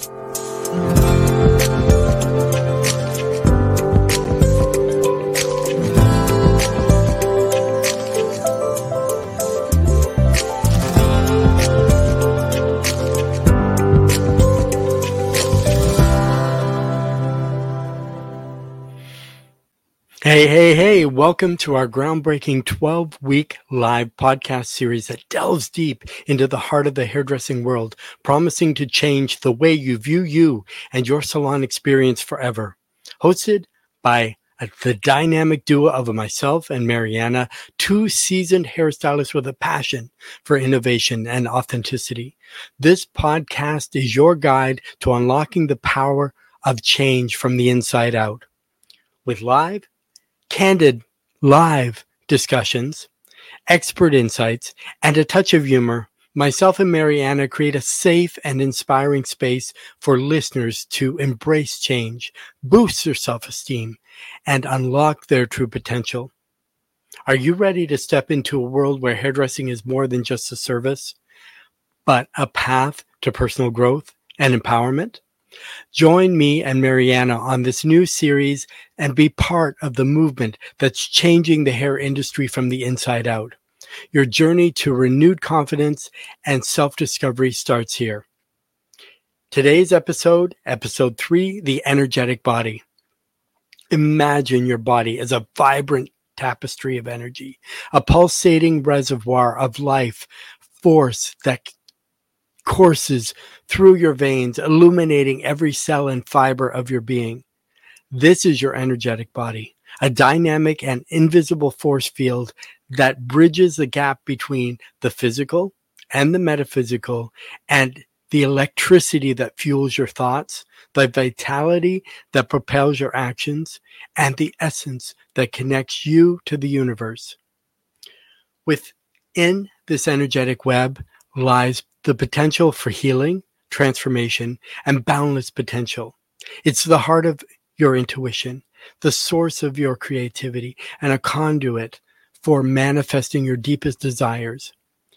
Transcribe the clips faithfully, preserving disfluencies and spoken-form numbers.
Hey, hey, hey, welcome to our groundbreaking twelve-week live podcast series that delves deep into the heart of the hairdressing world, promising to change the way you view you and your salon experience forever. Hosted by the dynamic duo of myself and Mariana, two seasoned hairstylists with a passion for innovation and authenticity. This podcast is your guide to unlocking the power of change from the inside out. With live, candid, live discussions, expert insights, and a touch of humor, myself and Mariana create a safe and inspiring space for listeners to embrace change, boost their self-esteem, and unlock their true potential. Are you ready to step into a world where hairdressing is more than just a service, but a path to personal growth and empowerment? Join me and Mariana on this new series and be part of the movement that's changing the hair industry from the inside out. Your journey to renewed confidence and self-discovery starts here. Today's episode, episode three, The Energetic Body. Imagine your body as a vibrant tapestry of energy, a pulsating reservoir of life force that courses through your veins, illuminating every cell and fiber of your being. This is your energetic body, a dynamic and invisible force field that bridges the gap between the physical and the metaphysical, and the electricity that fuels your thoughts, the vitality that propels your actions, and the essence that connects you to the universe. Within this energetic web lies the potential for healing, transformation, and boundless potential. It's the heart of your intuition, the source of your creativity, and a conduit for manifesting your deepest desires.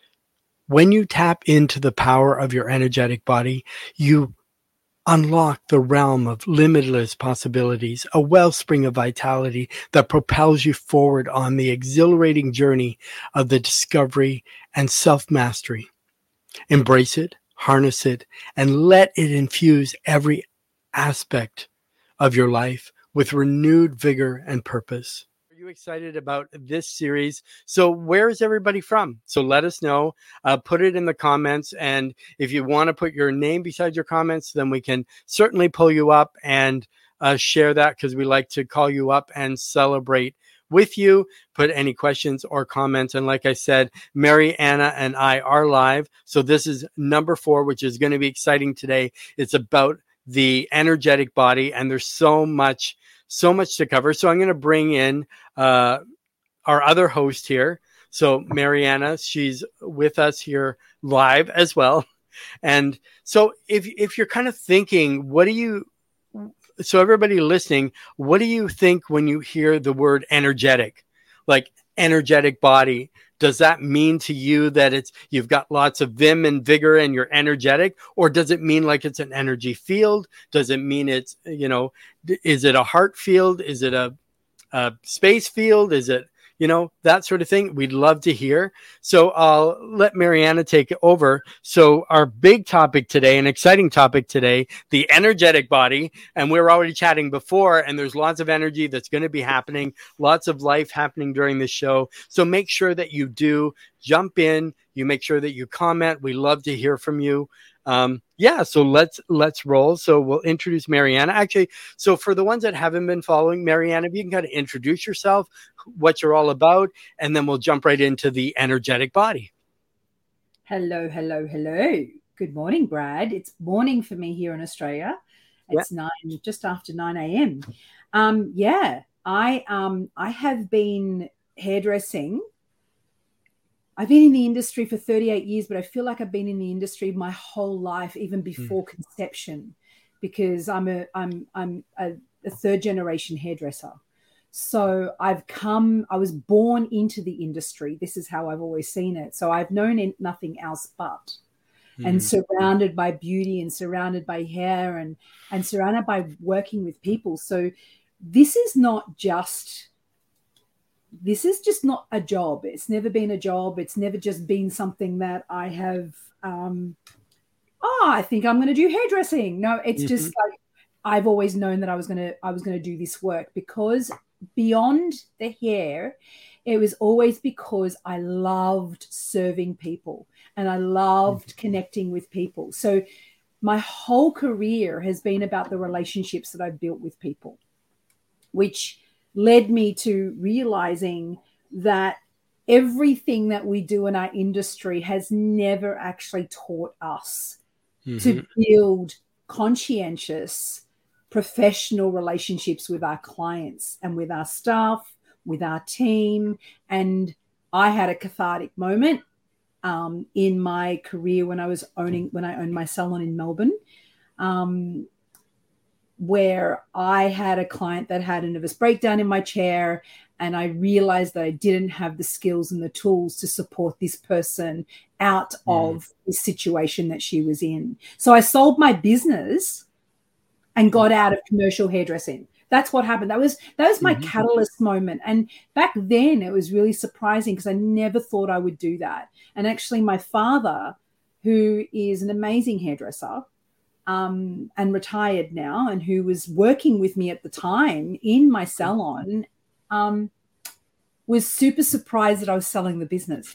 When you tap into the power of your energetic body, you unlock the realm of limitless possibilities, a wellspring of vitality that propels you forward on the exhilarating journey of the discovery and self-mastery. Embrace it, harness it, and let it infuse every aspect of your life with renewed vigor and purpose. Are you excited about this series? So where is everybody from? So let us know. Uh, put it in the comments. And if you want to put your name beside your comments, then we can certainly pull you up and uh, share that, because we like to call you up and celebrate with you. Put any questions or comments. And like I said, Mariana and I are live. So this is number four, which is going to be exciting today. It's about the energetic body, and there's so much, so much to cover. So I'm going to bring in uh, our other host here. So Mariana, she's with us here live as well. And so if, if you're kind of thinking, what do you, so everybody listening, what do you think when you hear the word energetic? Like energetic body, does that mean to you that it's you've got lots of vim and vigor and you're energetic? Or does it mean like it's an energy field? Does it mean it's, you know, is it a heart field? Is it a, a space field? Is it, you know, that sort of thing? We'd love to hear. So I'll let Mariana take over. So our big topic today, an exciting topic today, the energetic body. And we were already chatting before, and there's lots of energy that's going to be happening, lots of life happening during this show. So make sure that you do jump in. You make sure that you comment. We love to hear from you. Um, yeah, so let's let's roll. So we'll introduce Mariana. Actually, so for the ones that haven't been following, Mariana, if you can kind of introduce yourself, what you're all about, and then we'll jump right into the energetic body. Hello, hello, hello. Good morning, Brad. It's morning for me here in Australia. It's yeah. nine, just after nine a.m. Um, yeah, I um I have been hairdressing. I've been in the industry for thirty-eight years, but I feel like I've been in the industry my whole life, even before mm. conception, because I'm a I'm I'm a, a third generation hairdresser. So I've come, I was born into the industry. This is how I've always seen it. So I've known nothing else but. and surrounded by beauty and surrounded by hair and, and surrounded by working with people. So this is not just, this is just not a job. It's never been a job. It's never just been something that I have, um, oh, I think I'm going to do hairdressing. No, it's mm-hmm. just like, I've always known that I was going to, I was going to do this work, because beyond the hair, it was always because I loved serving people and I loved connecting with people. So my whole career has been about the relationships that I've built with people, which led me to realizing that everything that we do in our industry has never actually taught us mm-hmm. to build conscientious, professional relationships with our clients and with our staff, with our team. And I had a cathartic moment um, in my career when I was owning, when I owned my salon in Melbourne, um, where I had a client that had a nervous breakdown in my chair, and I realized that I didn't have the skills and the tools to support this person out mm. of the situation that she was in. So I sold my business and got out of commercial hairdressing. That's what happened. That was that was my mm-hmm. catalyst moment. And back then it was really surprising, because I never thought I would do that. And actually my father, who is an amazing hairdresser um, and retired now, and who was working with me at the time in my salon, um, was super surprised that I was selling the business.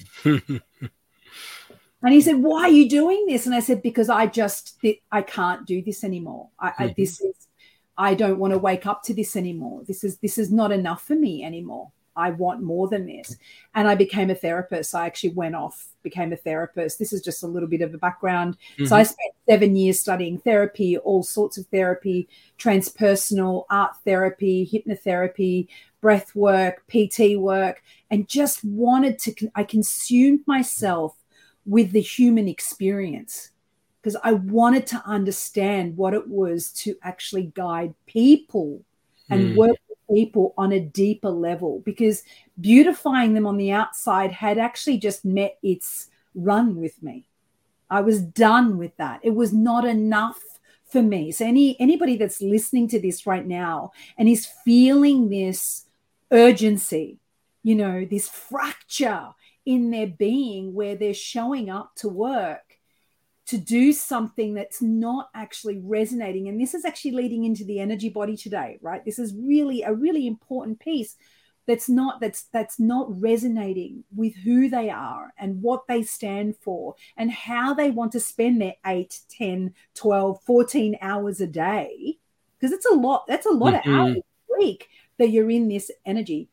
And he said, "Why are you doing this?" And I said, "Because I just, I can't do this anymore. I, mm-hmm. I, this is, I don't want to wake up to this anymore. This is, this is not enough for me anymore. I want more than this." And I became a therapist. I actually went off, became a therapist. This is just a little bit of a background. Mm-hmm. So I spent seven years studying therapy, all sorts of therapy, transpersonal, art therapy, hypnotherapy, breath work, P T work, and just wanted to, I consumed myself with the human experience, because I wanted to understand what it was to actually guide people and mm. work with people on a deeper level, because beautifying them on the outside had actually just met its run with me. I was done with that. It was not enough for me. So any anybody that's listening to this right now and is feeling this urgency, you know, this fracture in their being, where they're showing up to work to do something that's not actually resonating. And this is actually leading into the energy body today, right? This is really a really important piece that's not that's that's not resonating with who they are and what they stand for and how they want to spend their eight, ten, twelve, fourteen hours a day, because it's a lot. That's a lot mm-hmm. of hours a week that you're in this energy.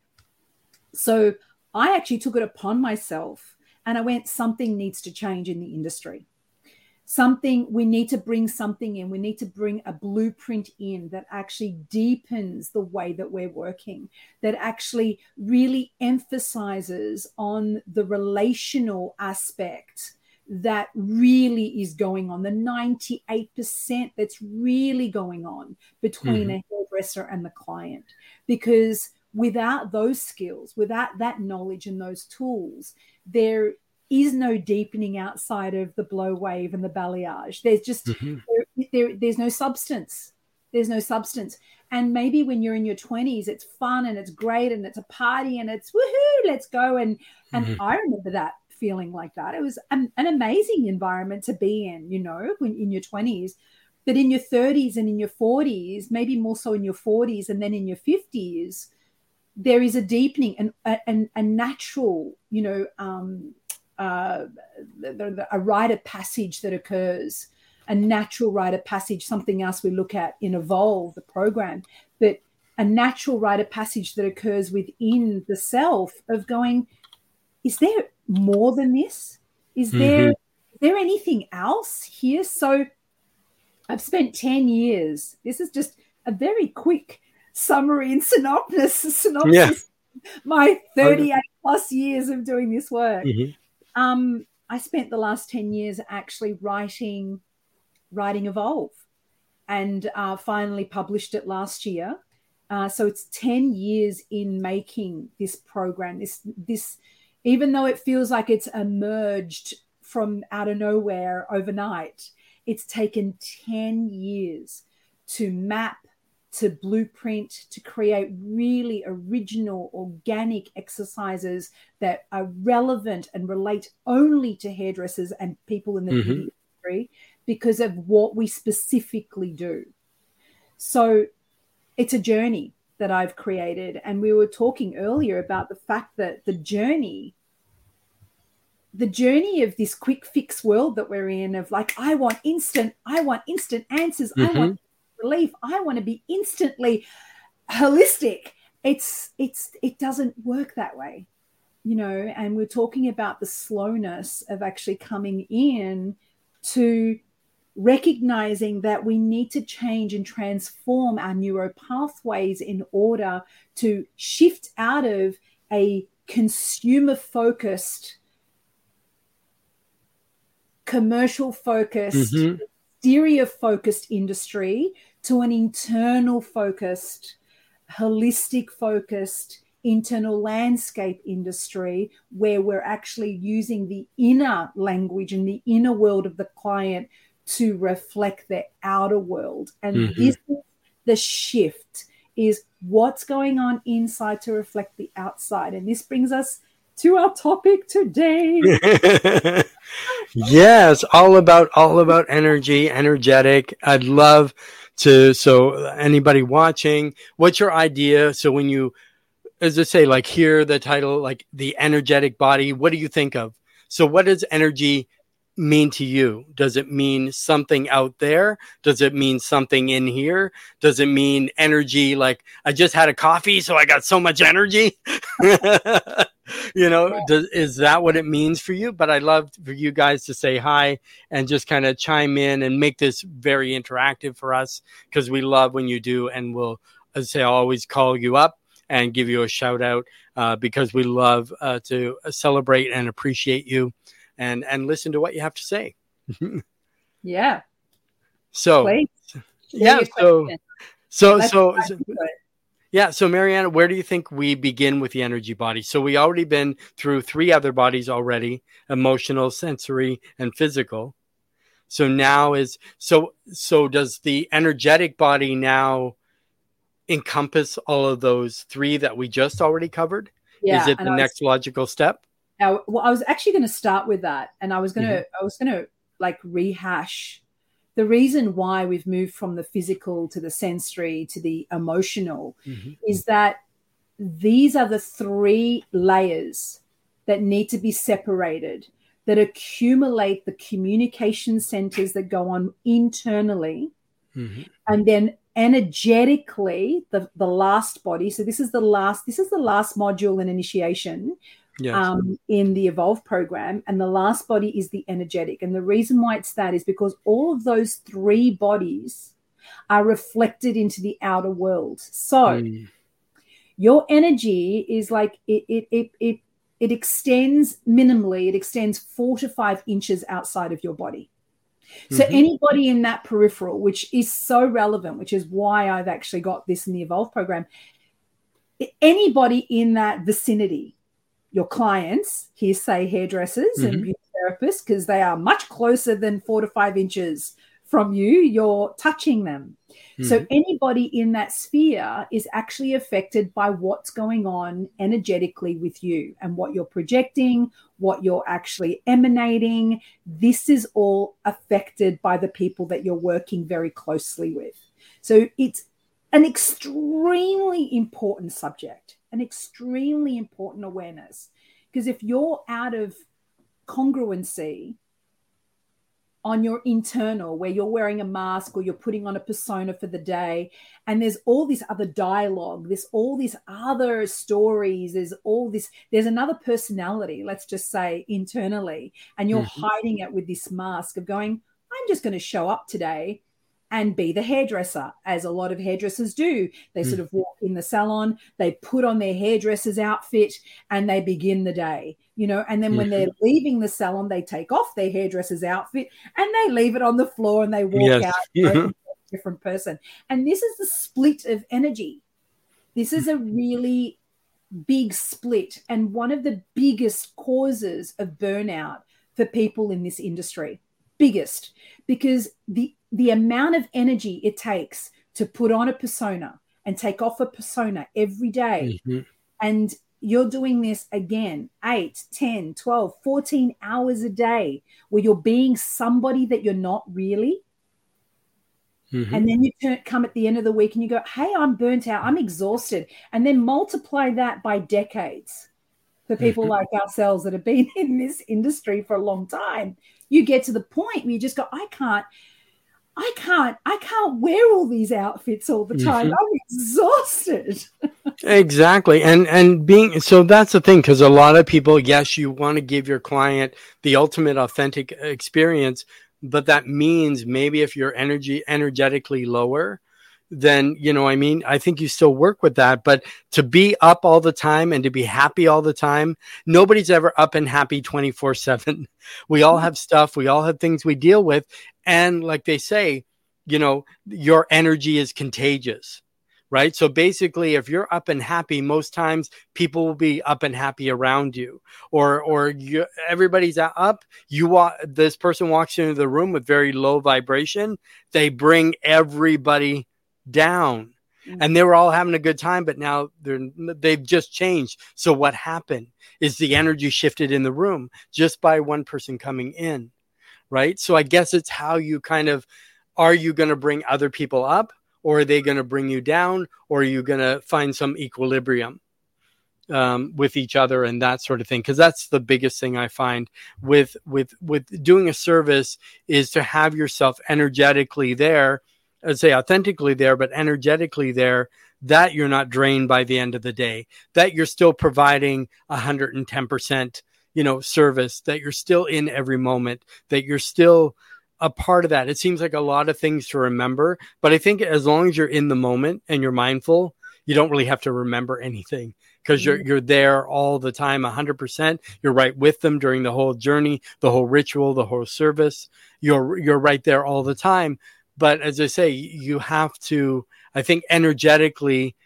So I actually took it upon myself and I went, something needs to change in the industry. Something, we need to bring something in. We need to bring a blueprint in that actually deepens the way that we're working, that actually really emphasizes on the relational aspect that really is going on, the ninety-eight percent that's really going on between mm-hmm. a hairdresser and the client. Because without those skills, without that knowledge and those tools, there is no deepening outside of the blow wave and the balayage. There's just, mm-hmm. there, there, there's no substance. There's no substance. And maybe when you're in your twenties, it's fun and it's great and it's a party and it's woohoo, let's go. And, and mm-hmm. I remember that feeling like that. It was an, an amazing environment to be in, you know, when in your twenties. But in your thirties and in your forties, maybe more so in your forties and then in your fifties, there is a deepening and a, a, a natural, you know, um, uh, the, the, a rite of passage that occurs, a natural rite of passage, something else we look at in Evolve, the program, but a natural rite of passage that occurs within the self of going, is there more than this? Is mm-hmm. there, is there anything else here? So I've spent ten years. This is just a very quick summary and synopsis, synopsis yeah. my thirty-eight plus years of doing this work. Mm-hmm. Um, I spent the last ten years actually writing, writing Evolve, and uh, finally published it last year. Uh, so it's ten years in making this program. This, this, even though it feels like it's emerged from out of nowhere overnight. It's taken ten years to map, to blueprint, to create really original, organic exercises that are relevant and relate only to hairdressers and people in the Mm-hmm. beauty industry because of what we specifically do. So it's a journey that I've created. And we were talking earlier about the fact that the journey, the journey of this quick fix world that we're in, of like, I want instant, I want instant answers. Mm-hmm. I want relief. I want to be instantly holistic. It's, it's, it doesn't work that way, you know, and we're talking about the slowness of actually coming in to recognizing that we need to change and transform our neuro pathways in order to shift out of a consumer focused, commercial focused, Mm-hmm. exterior focused industry to an internal focused, holistic focused, internal landscape industry where we're actually using the inner language and the inner world of the client to reflect their outer world. And Mm-hmm. this is the shift, is what's going on inside to reflect the outside. And this brings us to our topic today. Yes, all about all about energy, energetic. I'd love to, so anybody watching, what's your idea? So when you, as I say, like hear the title, like the energetic body, what do you think of? So what does energy mean to you? Does it mean something out there? Does it mean something in here? Does it mean energy like I just had a coffee so I got so much energy? You know, Yeah. does, is that what it means for you? But I'd love for you guys to say hi and just kind of chime in and make this very interactive for us, because we love when you do, and we'll, as I say, I'll always call you up and give you a shout out uh, because we love uh, to celebrate and appreciate you and and listen to what you have to say. Yeah. So Please. yeah, your so question. so Let's so, dive so into it. yeah, so Mariana, where do you think we begin with the energy body? So we already been through three other bodies already: emotional, sensory, and physical. So now is so so does the energetic body now encompass all of those three that we just already covered? Yeah. Is it and the I was- next logical step? Now, well, I was actually going to start with that, and I was going to, Mm-hmm. I was going to like rehash the reason why we've moved from the physical to the sensory to the emotional Mm-hmm. is that these are the three layers that need to be separated, that accumulate the communication centers that go on internally, Mm-hmm. and then energetically the the last body. So this is the last, this is the last module in initiation. Yes. Um, in the Evolve program, and the last body is the energetic. And the reason why it's that is because all of those three bodies are reflected into the outer world. So Mm. your energy is like it it it it it extends minimally, it extends four to five inches outside of your body. So Mhm. anybody in that peripheral, which is so relevant, which is why I've actually got this in the Evolve program, anybody in that vicinity, your clients, here say hairdressers Mhm. and beauty therapists, because they are much closer than four to five inches from you, you're touching them. So Mhm. anybody in that sphere is actually affected by what's going on energetically with you and what you're projecting, what you're actually emanating. This is all affected by the people that you're working very closely with. So it's an extremely important subject, an extremely important awareness. Because if you're out of congruency on your internal, where you're wearing a mask or you're putting on a persona for the day, and there's all this other dialogue, there's all these other stories, there's all this, there's another personality, let's just say internally, and you're Mhm. hiding it with this mask of going, I'm just going to show up today and be the hairdresser, as a lot of hairdressers do. They sort of walk in the salon, they put on their hairdresser's outfit, and they begin the day, you know, and then when they're leaving the salon, they take off their hairdresser's outfit and they leave it on the floor and they walk Yes. out a different person. And this is the split of energy. This is a really big split, and one of the biggest causes of burnout for people in this industry. Biggest, because the the amount of energy it takes to put on a persona and take off a persona every day. Mm-hmm. And you're doing this again, eight, ten, twelve, fourteen hours a day where you're being somebody that you're not really. Mm-hmm. And then you turn, come at the end of the week and you go, hey, I'm burnt out, I'm exhausted. And then multiply that by decades for people mm-hmm. like ourselves that have been in this industry for a long time. You get to the point where you just go, I can't, I can't, I can't wear all these outfits all the time. Mm-hmm. I'm exhausted. Exactly. And, and being, so that's the thing, because a lot of people, yes, you want to give your client the ultimate authentic experience, but that means maybe if you're energy energetically lower, then, you know, I mean, I think you still work with that, but to be up all the time and to be happy all the time, nobody's ever up and happy twenty-four seven. We all have stuff. We all have things we deal with. And like they say, you know, your energy is contagious, right? So basically, if you're up and happy, most times people will be up and happy around you, or, or you, everybody's up. You walk, this person walks into the room with very low vibration. They bring everybody down, and they were all having a good time, but now they're they've just changed. So what happened is the energy shifted in the room just by one person coming in, right? So I guess it's how you kind of, are you going to bring other people up, or are they going to bring you down, or are you going to find some equilibrium um, with each other and that sort of thing? Because that's the biggest thing I find with with with doing a service, is to have yourself energetically there. I'd say authentically there, but energetically there, that you're not drained by the end of the day, that you're still providing one hundred ten percent, you know, service, that you're still in every moment, that you're still a part of that. It seems like a lot of things to remember, but I think as long as you're in the moment and you're mindful, you don't really have to remember anything, because you're, you're there all the time, one hundred percent. You're right with them during the whole journey, the whole ritual, the whole service. You're, you're right there all the time. But as I say, you have to, I think, energetically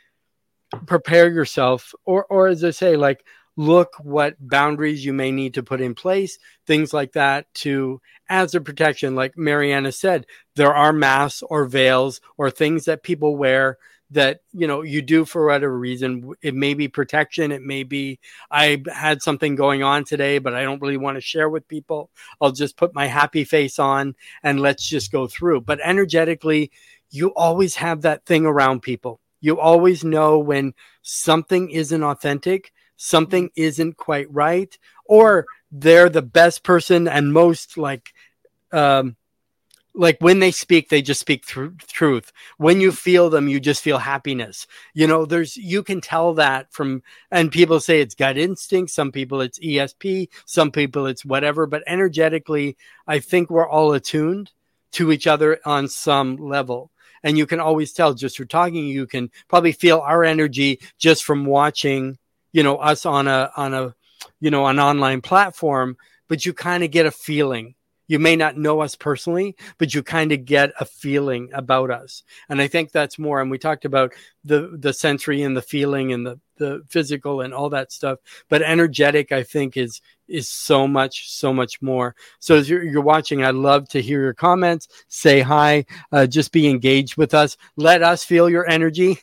prepare yourself, or, or as I say, like, look what boundaries you may need to put in place, things like that, to, as a protection. Like Mariana said, there are masks or veils or things that people wear that, you know, you do for whatever reason. It may be protection. It may be, I had something going on today, but I don't really want to share with people. I'll just put my happy face on and let's just go through. But energetically, you always have that thing around people. You always know when something isn't authentic, something isn't quite right, or they're the best person and most like, um, like when they speak, they just speak through truth. When you feel them, you just feel happiness. You know, there's, you can tell that from, and people say it's gut instinct. Some people it's E S P, some people it's whatever, but energetically, I think we're all attuned to each other on some level. And you can always tell just through talking. You can probably feel our energy just from watching, you know, us on a, on a, you know, an online platform, but you kind of get a feeling. You may not know us personally, but you kind of get a feeling about us. And I think that's more, and we talked about the, the sensory and the feeling and the, the physical and all that stuff, but energetic, I think is, is so much, so much more. So as you're, you're watching, I'd love to hear your comments, say hi, uh, just be engaged with us. Let us feel your energy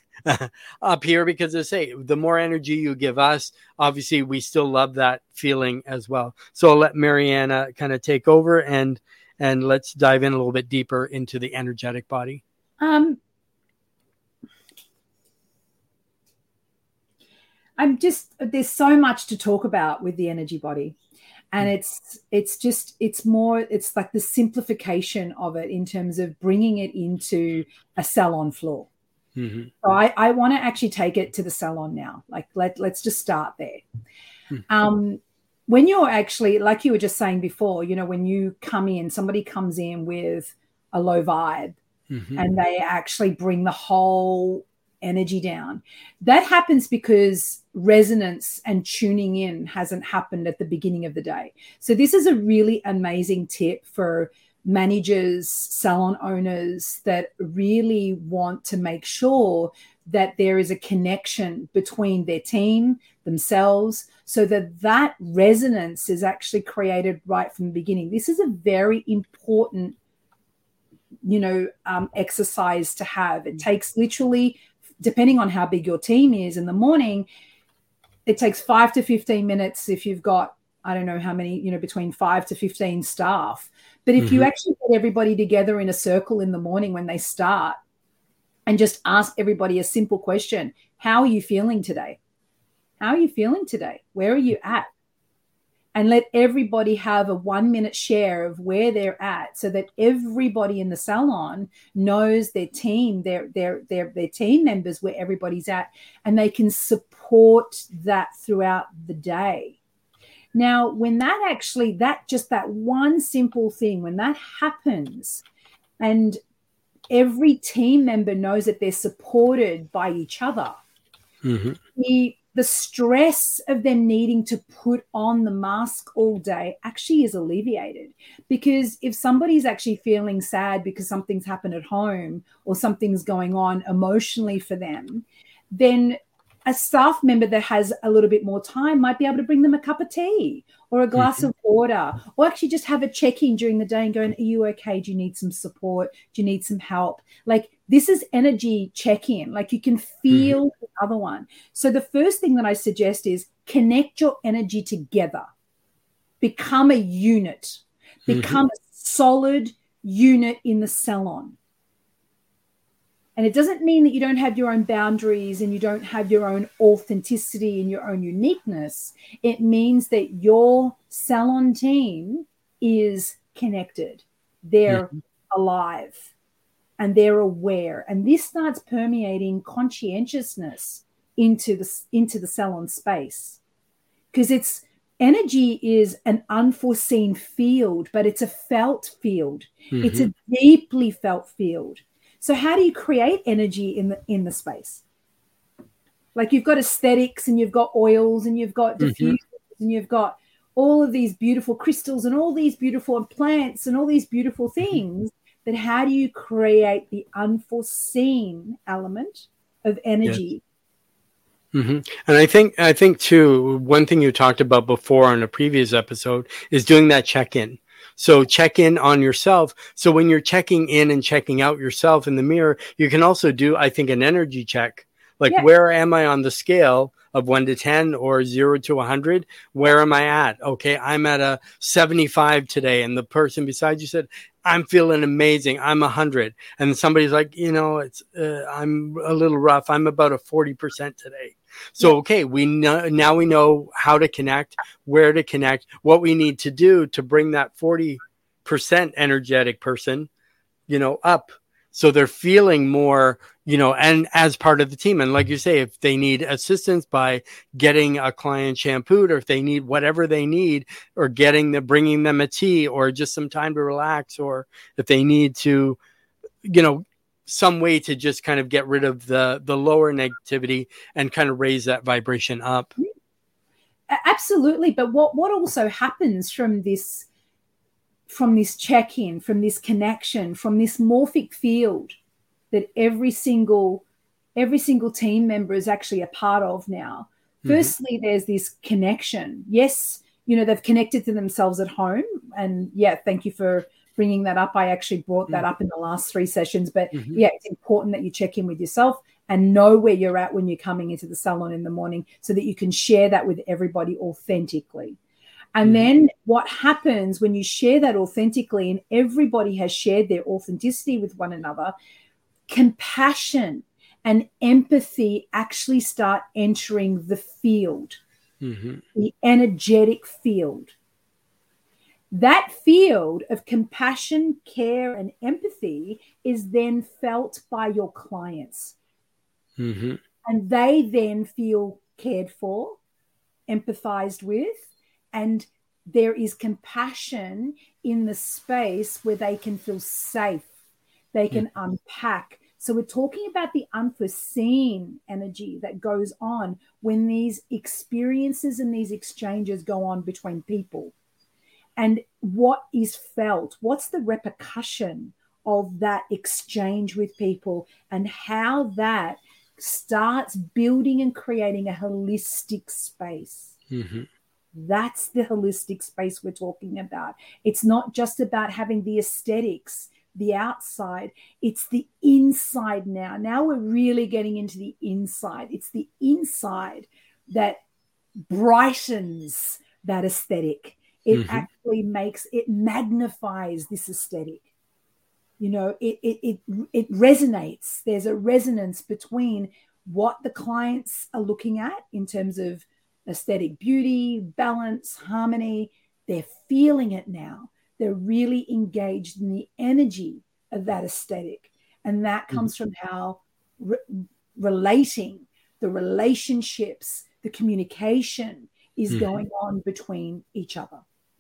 up here, because I say the more energy you give us, obviously we still love that feeling as well. So I'll let Mariana kind of take over, and and let's dive in a little bit deeper into the energetic body. Um, I'm just, there's so much to talk about with the energy body. And it's it's just, it's more, it's like the simplification of it in terms of bringing it into a salon floor. Mm-hmm. So I, I want to actually take it to the salon now. Like, let, let's just start there. Mm-hmm. Um, when you're actually, like you were just saying before, you know, when you come in, somebody comes in with a low vibe, mm-hmm. and they actually bring the whole energy down. That happens because resonance and tuning in hasn't happened at the beginning of the day. So this is a really amazing tip for managers, salon owners that really want to make sure that there is a connection between their team, themselves, so that that resonance is actually created right from the beginning. This is a very important, you know, um, exercise to have. It takes literally, depending on how big your team is in the morning, it takes five to fifteen minutes if you've got, I don't know how many, you know, between five to fifteen staff. But if mm-hmm. you actually get everybody together in a circle in the morning when they start and just ask everybody a simple question, how are you feeling today? How are you feeling today? Where are you at? And let everybody have a one minute share of where they're at, so that everybody in the salon knows their team, their, their, their, their team members, where everybody's at, and they can support that throughout the day. Now, when that actually, that just that one simple thing, when that happens and every team member knows that they're supported by each other, mm-hmm. the, the stress of them needing to put on the mask all day actually is alleviated. Because if somebody's actually feeling sad because something's happened at home or something's going on emotionally for them, then a staff member that has a little bit more time might be able to bring them a cup of tea or a glass mm-hmm. of water, or actually just have a check-in during the day and going, are you okay? Do you need some support? Do you need some help? Like, this is energy check-in. Like, you can feel mm-hmm. the other one. So the first thing that I suggest is connect your energy together. Become a unit. Become mm-hmm. a solid unit in the salon. And it doesn't mean that you don't have your own boundaries and you don't have your own authenticity and your own uniqueness. It means that your salon team is connected. They're yeah. alive and they're aware. And this starts permeating conscientiousness into the, into the salon space, because it's energy is an unforeseen field, but it's a felt field. Mm-hmm. It's a deeply felt field. So how do you create energy in the in the space? Like, you've got aesthetics and you've got oils and you've got diffusers mm-hmm. and you've got all of these beautiful crystals and all these beautiful plants and all these beautiful things. Mm-hmm. But how do you create the unforeseen element of energy? Yes. Mm-hmm. And I think I think too, one thing you talked about before on a previous episode is doing that check-in. So check in on yourself. So when you're checking in and checking out yourself in the mirror, you can also do, I think, an energy check. Like, yeah. where am I on the scale of one to ten or zero to one hundred? Where am I at? Okay, I'm at a seventy-five today. And the person beside you said, I'm feeling amazing. I'm one hundred. And somebody's like, you know, it's uh, I'm a little rough. I'm about a forty percent today. So, okay, we know, now we know how to connect, where to connect, what we need to do to bring that forty percent energetic person, you know, up. So they're feeling more, you know, and as part of the team. And like you say, if they need assistance by getting a client shampooed, or if they need whatever they need, or getting the, bringing them a tea, or just some time to relax, or if they need to, you know, some way to just kind of get rid of the, the lower negativity and kind of raise that vibration up. Absolutely. But what, what also happens from this, from this check-in, from this connection, from this morphic field that every single, every single team member is actually a part of now. Mm-hmm. Firstly, there's this connection. Yes, you know, they've connected to themselves at home. And yeah, thank you for bringing that up. I actually brought that mm-hmm. up in the last three sessions. But mm-hmm. yeah, it's important that you check in with yourself and know where you're at when you're coming into the salon in the morning, so that you can share that with everybody authentically. And mm-hmm. then what happens when you share that authentically and everybody has shared their authenticity with one another, compassion and empathy actually start entering the field, mm-hmm. the energetic field. That field of compassion, care, and empathy is then felt by your clients. Mm-hmm. And they then feel cared for, empathized with, and there is compassion in the space where they can feel safe. They can mm-hmm. unpack. So we're talking about the unforeseen energy that goes on when these experiences and these exchanges go on between people. And what is felt? What's the repercussion of that exchange with people, and how that starts building and creating a holistic space. Mm-hmm. That's the holistic space we're talking about. It's not just about having the aesthetics, the outside. It's the inside now. Now we're really getting into the inside. It's the inside that brightens that aesthetic. It mm-hmm. actually makes, it magnifies this aesthetic. You know, it, it, it, it resonates. There's a resonance between what the clients are looking at in terms of aesthetic beauty, balance, harmony. They're feeling it now. They're really engaged in the energy of that aesthetic. And that comes mm-hmm. from how re- relating, the relationships, the communication is mm-hmm. going on between each other.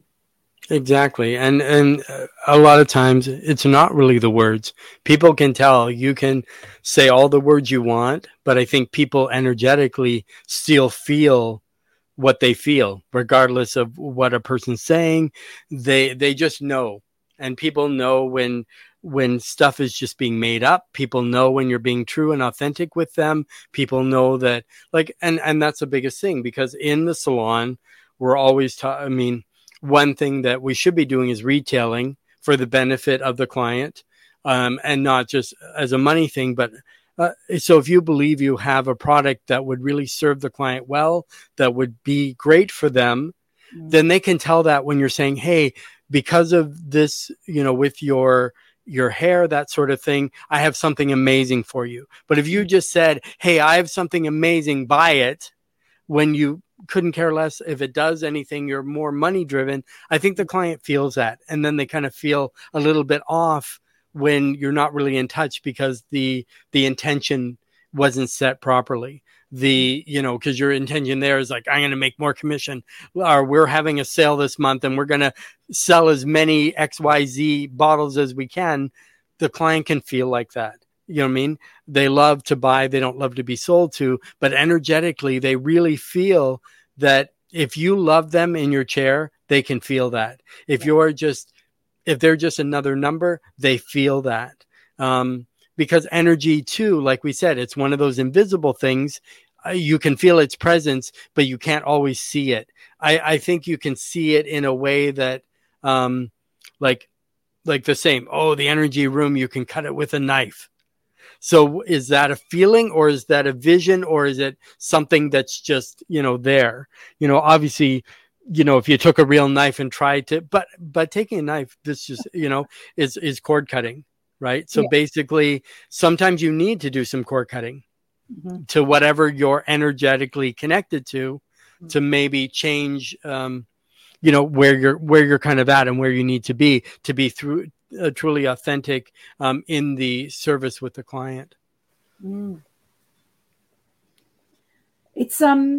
Exactly. And and a lot of times it's not really the words. People can tell. You can say all the words you want, but I think people energetically still feel what they feel, regardless of what a person's saying. They they just know. And people know when when stuff is just being made up. People know when you're being true and authentic with them. People know that, like, and, and that's the biggest thing, because in the salon, we're always taught, I mean, one thing that we should be doing is retailing for the benefit of the client, um, and not just as a money thing. But uh, so if you believe you have a product that would really serve the client well, that would be great for them, mm-hmm. then they can tell that when you're saying, hey, because of this, you know, with your your hair, that sort of thing, I have something amazing for you. But if you just said, hey, I have something amazing, buy it, when you couldn't care less if it does anything, you're more money driven, I think the client feels that. And then they kind of feel a little bit off when you're not really in touch, because the the intention wasn't set properly. The, you know, because your intention there is like, I'm going to make more commission, or we're having a sale this month and we're going to sell as many X Y Z bottles as we can. The client can feel like that. You know what I mean? They love to buy. They don't love to be sold to, but energetically, they really feel that if you love them in your chair, they can feel that. If you're just, if they're just another number, they feel that. Um, because energy too, like we said, it's one of those invisible things. Uh, you can feel its presence, but you can't always see it. I, I think you can see it in a way that, um, like, like the same, oh, the energy room, you can cut it with a knife. So is that a feeling, or is that a vision, or is it something that's just, you know, there? You know, obviously, you know, if you took a real knife and tried to, but, but taking a knife, this just, you know, is, is cord cutting, right? So yeah. Basically, sometimes you need to do some cord cutting mm-hmm. to whatever you're energetically connected to, mm-hmm. to maybe change, um, you know, where you're, where you're kind of at and where you need to be, to be through, Uh, truly authentic um, in the service with the client. Mm. It's um,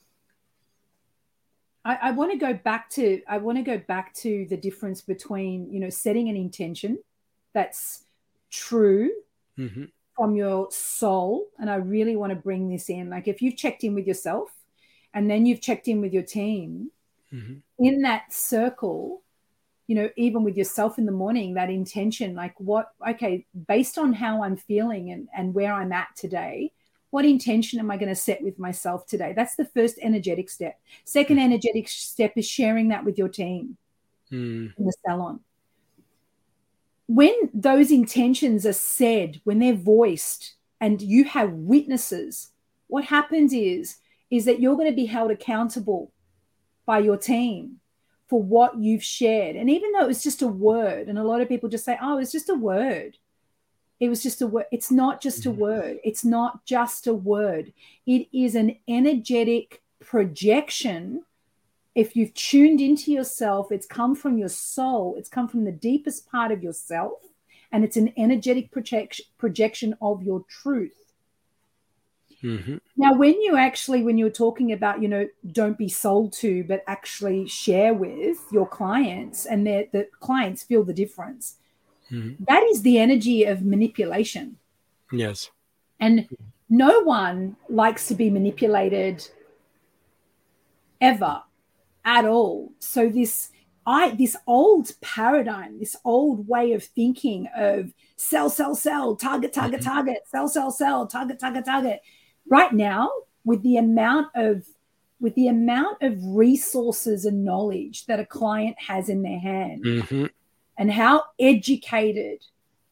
I, I want to go back to I want to go back to the difference between, you know, setting an intention that's true mm-hmm. from your soul, and I really want to bring this in. Like, if you've checked in with yourself, and then you've checked in with your team, mm-hmm. in that circle. You know, even with yourself in the morning, that intention, like what, okay, based on how I'm feeling and, and where I'm at today, what intention am I going to set with myself today? That's the first energetic step. Second mm. energetic step is sharing that with your team mm. in the salon. When those intentions are said, when they're voiced and you have witnesses, what happens is, is that you're going to be held accountable by your team for what you've shared. And even though it was just a word, and a lot of people just say, oh, it's just a word. It was just a word. It's not just a word. It's not just a word. It is an energetic projection. If you've tuned into yourself, it's come from your soul. It's come from the deepest part of yourself. And it's an energetic projection, projection of your truth. Mm-hmm. Now, when you actually, when you're talking about, you know, don't be sold to, but actually share with your clients, and the clients feel the difference, mm-hmm. that is the energy of manipulation. Yes. And no one likes to be manipulated ever at all. So this I this old paradigm, this old way of thinking of sell, sell, sell, target, target, mm-hmm. target, sell, sell, sell, target, target, target. Right now, with the amount of with the amount of resources and knowledge that a client has in their hand, mm-hmm. and how educated,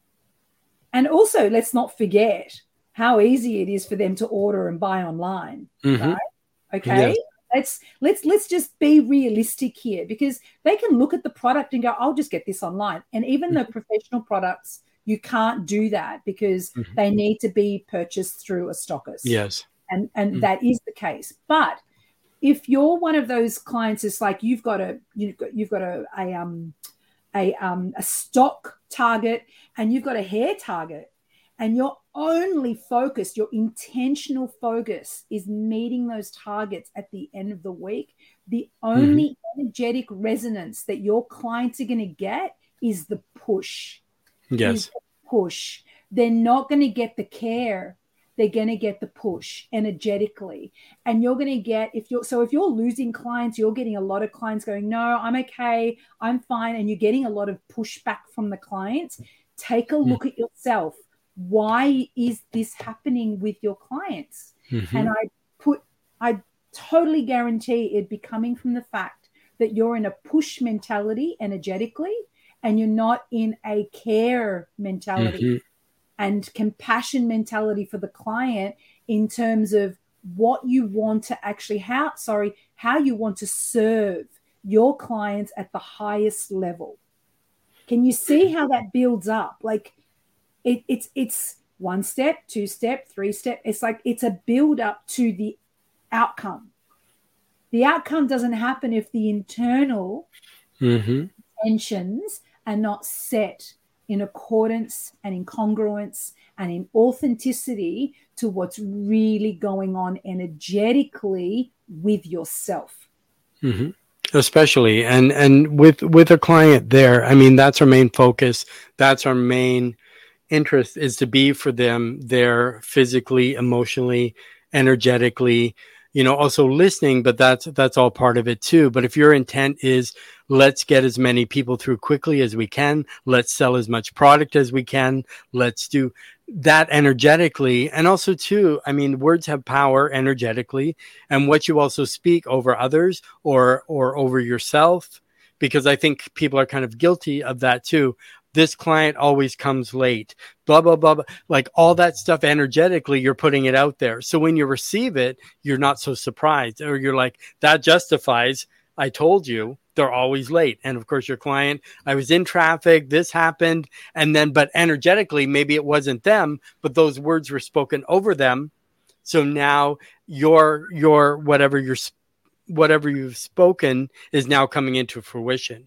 and also let's not forget how easy it is for them to order and buy online, mm-hmm. right? Okay. Yes. Let's let's let's just be realistic here, because they can look at the product and go, I'll just get this online. And even mm-hmm. the professional products, you can't do that because mm-hmm. they need to be purchased through a stockist. Yes. And and mm-hmm. that is the case. But if you're one of those clients, it's like you've got a you've got you've got a, a um a um a stock target and you've got a hair target, and you're only focused, your intentional focus is meeting those targets at the end of the week. The only mm-hmm. energetic resonance that your clients are going to get is the push. Yes. Is the push. They're not going to get the care. They're going to get the push energetically. And you're going to get, if you're, so if you're losing clients, you're getting a lot of clients going, no, I'm okay, I'm fine. And you're getting a lot of pushback from the clients. Take a look mm-hmm. at yourself. Why is this happening with your clients? Mm-hmm. And I put, I totally guarantee it'd be coming from the fact that you're in a push mentality energetically, and you're not in a care mentality mm-hmm. and compassion mentality for the client in terms of what you want to actually, how, sorry, how you want to serve your clients at the highest level. Can you see how that builds up? Like, It, it's it's one step, two step, three step. It's like it's a build up to the outcome. The outcome doesn't happen if the internal mm-hmm. intentions are not set in accordance and in congruence and in authenticity to what's really going on energetically with yourself. Mm-hmm. Especially, and and with with a client there, I mean, that's our main focus. That's our main interest, is to be for them there physically, emotionally, energetically, you know, also listening, but that's that's all part of it too. But if your intent is, let's get as many people through quickly as we can, let's sell as much product as we can, let's do that energetically. And also too, I mean, words have power energetically, and what you also speak over others or or over yourself, because I think people are kind of guilty of that too. This client always comes late, blah, blah, blah, blah. Like all that stuff energetically, you're putting it out there. So when you receive it, you're not so surprised, or you're like, that justifies, I told you, they're always late. And of course, your client, I was in traffic, this happened. And then, but energetically, maybe it wasn't them, but those words were spoken over them. So now your, your, whatever you're, whatever you've spoken is now coming into fruition.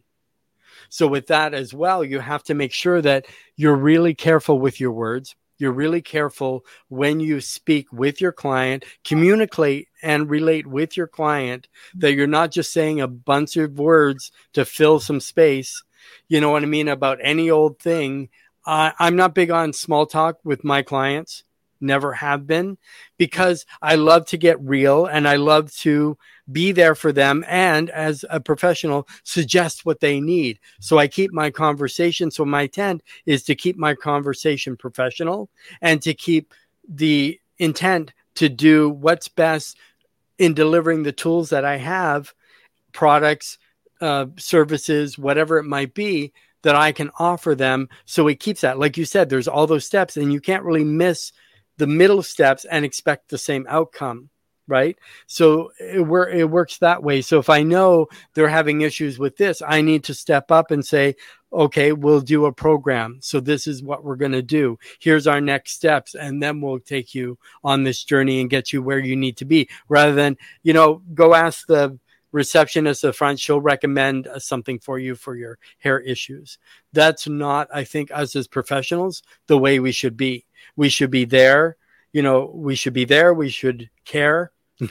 So with that as well, you have to make sure that you're really careful with your words. You're really careful when you speak with your client, communicate and relate with your client, that you're not just saying a bunch of words to fill some space. You know what I mean? About any old thing. Uh, I'm not big on small talk with my clients. Never have been, because I love to get real and I love to be there for them. And as a professional, suggest what they need. So I keep my conversation. So my intent is to keep my conversation professional and to keep the intent to do what's best in delivering the tools that I have, products, uh, services, whatever it might be, that I can offer them. So it keeps that, like you said, there's all those steps, and you can't really miss the middle steps and expect the same outcome, right? So it, wor- it works that way. So if I know they're having issues with this, I need to step up and say, okay, we'll do a program. So this is what we're going to do. Here's our next steps. And then we'll take you on this journey and get you where you need to be, rather than, you know, go ask the receptionist at the front, she'll recommend uh, something for you for your hair issues. That's not, I think, us as professionals, the way we should be. We should be there, you know, we should be there. We should care,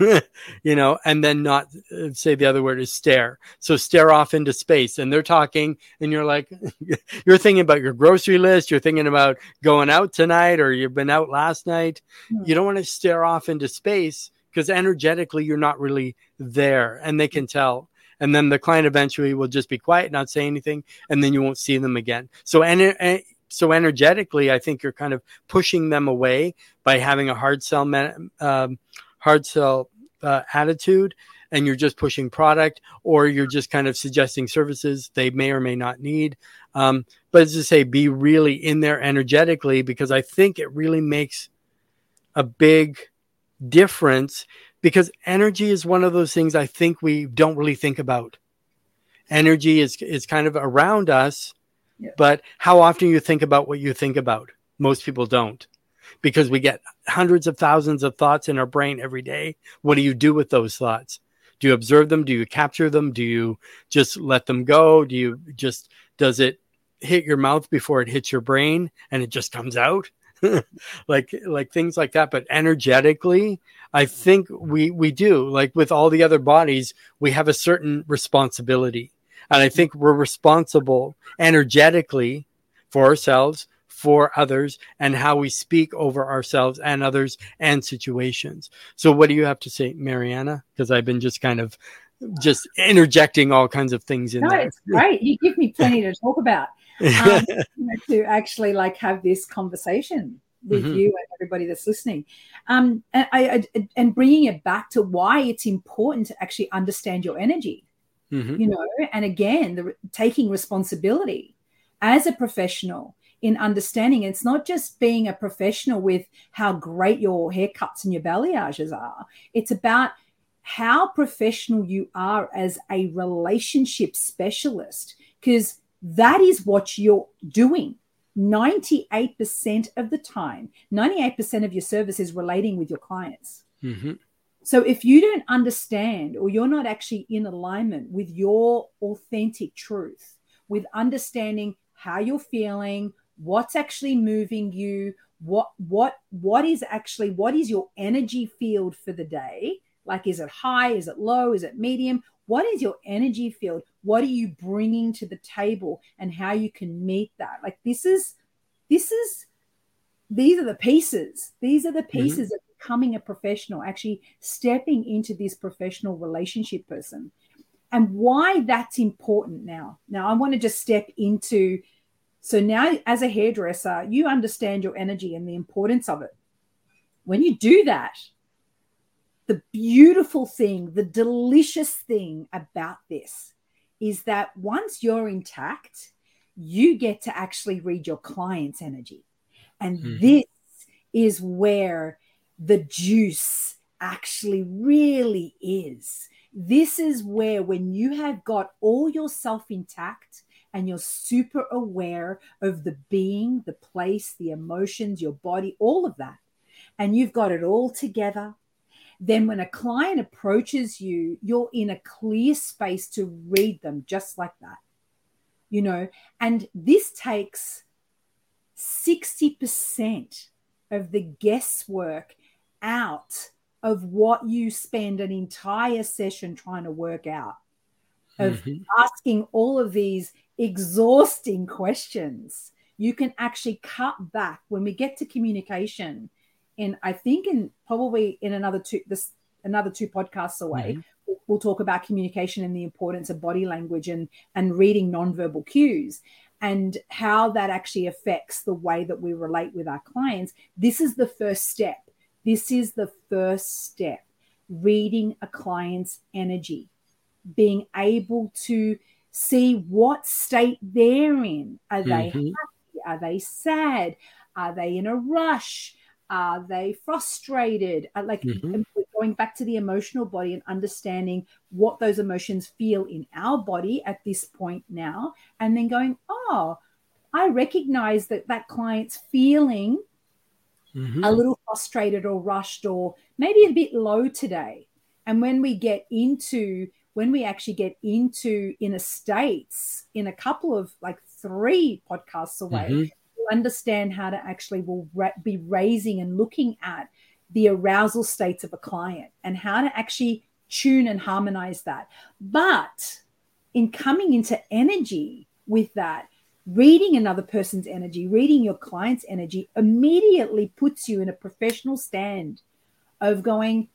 you know, and then not uh, say the other word is stare. So stare off into space, and they're talking and you're like, you're thinking about your grocery list. You're thinking about going out tonight, or you've been out last night. Mm-hmm. You don't want to stare off into space, because energetically you're not really there, and they can tell. and then the client eventually will just be quiet, not say anything, and then you won't see them again. So and so energetically, I think you're kind of pushing them away by having a hard sell um, hard sell uh, attitude, and you're just pushing product, or you're just kind of suggesting services they may or may not need. Um, but as I say, be really in there energetically, because I think it really makes a big difference, because energy is one of those things I think we don't really think about. Energy is, is kind of around us, yeah. But how often you think about what you think about? Most people don't, because we get hundreds of thousands of thoughts in our brain every day. What do you do with those thoughts? Do you observe them? Do you capture them? Do you just let them go? Do you just, does it hit your mouth before it hits your brain and it just comes out? like, like things like that. But energetically, I think we, we do, like with all the other bodies, we have a certain responsibility. And I think we're responsible energetically for ourselves, for others, and how we speak over ourselves and others and situations. So what do you have to say, Mariana? Because I've been just kind of just interjecting all kinds of things in no, there. It's great. You give me plenty to talk about, um, you know, to actually like have this conversation with mm-hmm. you and everybody that's listening. Um, and, I, I, and bringing it back to why it's important to actually understand your energy, mm-hmm. you know, and again, the, taking responsibility as a professional in understanding. It's not just being a professional with how great your haircuts and your balayages are. It's about how professional you are as a relationship specialist, because that is what you're doing. ninety-eight percent of the time, ninety-eight percent of your service is relating with your clients. Mm-hmm. So if you don't understand, or you're not actually in alignment with your authentic truth, with understanding how you're feeling, what's actually moving you, what what what is actually, what is your energy field for the day? Like, is it high? Is it low? Is it medium? What is your energy field? What are you bringing to the table, and how you can meet that? Like, this is, this is, these are the pieces. These are the pieces mm-hmm. of becoming a professional, actually stepping into this professional relationship person. And why that's important now. Now, I want to just step into, so now as a hairdresser, you understand your energy and the importance of it. When you do that, the beautiful thing, the delicious thing about this is that once you're intact, you get to actually read your client's energy. And mm-hmm. this is where the juice actually really is. This is where, when you have got all yourself intact and you're super aware of the being, the place, the emotions, your body, all of that, and you've got it all together, then when a client approaches you, you're in a clear space to read them just like that, you know. And this takes sixty percent of the guesswork out of what you spend an entire session trying to work out, of mm-hmm. asking all of these exhausting questions. You can actually cut back when we get to communication. And I think in probably in another two, this another two podcasts away, mm-hmm. we'll talk about communication and the importance of body language and, and reading nonverbal cues, and how that actually affects the way that we relate with our clients. This is the first step. This is the first step. Reading a client's energy, being able to see what state they're in. Are they mm-hmm. happy? Are they sad? Are they in a rush? Are they frustrated? Like mm-hmm. going back to the emotional body and understanding what those emotions feel in our body at this point now, and then going, oh, I recognize that that client's feeling mm-hmm. a little frustrated or rushed, or maybe a bit low today. And when we get into, when we actually get into inner states in a couple of like three podcasts away, mm-hmm. understand how to actually will ra- be raising and looking at the arousal states of a client and how to actually tune and harmonize that. But in coming into energy with that, reading another person's energy, reading your client's energy immediately puts you in a professional stand of going,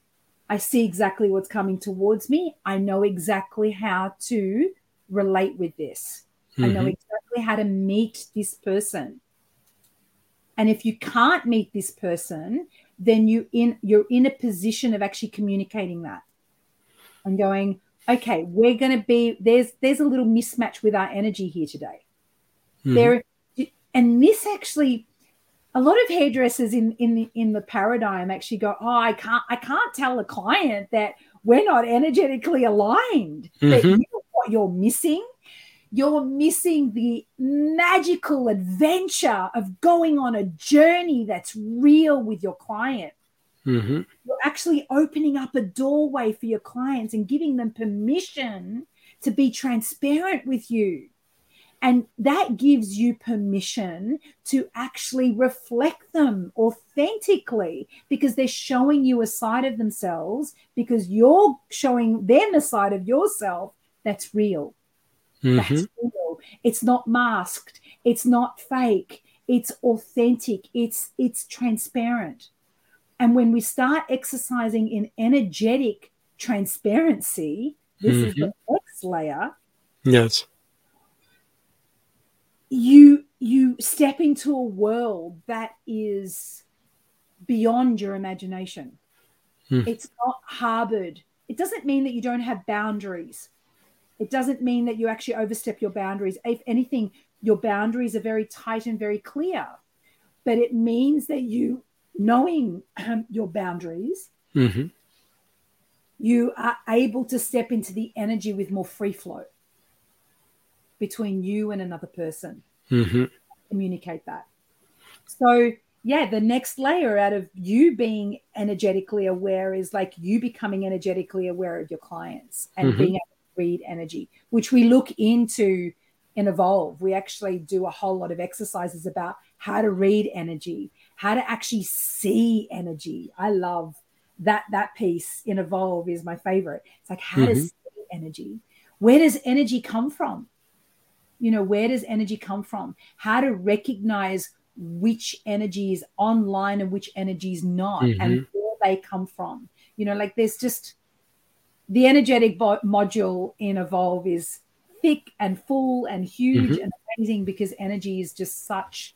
I see exactly what's coming towards me. I know exactly how to relate with this. Mm-hmm. I know exactly how to meet this person. And if you can't meet this person, then you in you're in a position of actually communicating that and going, okay, we're going to be there's there's a little mismatch with our energy here today. Mm-hmm. There, and this actually, a lot of hairdressers in in the in the paradigm actually go, oh, I can't I can't tell a client that we're not energetically aligned. Mm-hmm. That you know what you're missing. You're missing the magical adventure of going on a journey that's real with your client. Mm-hmm. You're actually opening up a doorway for your clients and giving them permission to be transparent with you. And that gives you permission to actually reflect them authentically because they're showing you a side of themselves because you're showing them a side of yourself that's real. Mm-hmm. That's real. It's not masked. It's not fake. It's authentic. It's it's transparent. And when we start exercising in energetic transparency, this mm-hmm. is the next layer. Yes. You you step into a world that is beyond your imagination. Mm. It's not harbored. It doesn't mean that you don't have boundaries. It doesn't mean that you actually overstep your boundaries. If anything, your boundaries are very tight and very clear. But it means that you, knowing um, your boundaries, mm-hmm. you are able to step into the energy with more free flow between you and another person. Mm-hmm. Communicate that. So, yeah, the next layer out of you being energetically aware is like you becoming energetically aware of your clients and mm-hmm. being able read energy, which we look into in Evolve. We actually do a whole lot of exercises about how to read energy, how to actually see energy. I love that that piece in Evolve is my favorite. It's like how mm-hmm. to see energy. Where does energy come from? You know, where does energy come from? How to recognize which energy is online and which energy is not mm-hmm. and where they come from. You know, like there's just the energetic bo- module in Evolve is thick and full and huge mm-hmm. and amazing because energy is just such,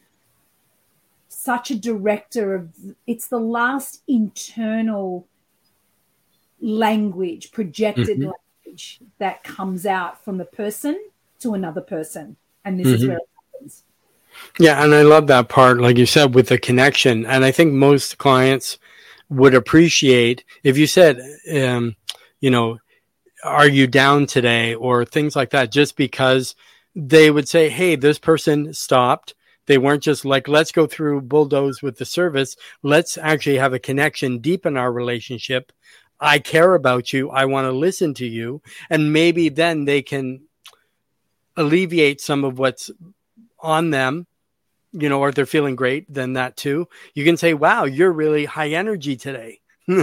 such a director of, it's the last internal language, projected mm-hmm. language that comes out from the person to another person. And this mm-hmm. is where it happens. Yeah, and I love that part, like you said, with the connection. And I think most clients would appreciate if you said, um, you know, are you down today or things like that, just because they would say, hey, this person stopped. They weren't just like, let's go through bulldoze with the service. Let's actually have a connection, deepen our relationship. I care about you. I want to listen to you. And maybe then they can alleviate some of what's on them, you know, or they're feeling great, then that too. You can say, wow, you're really high energy today.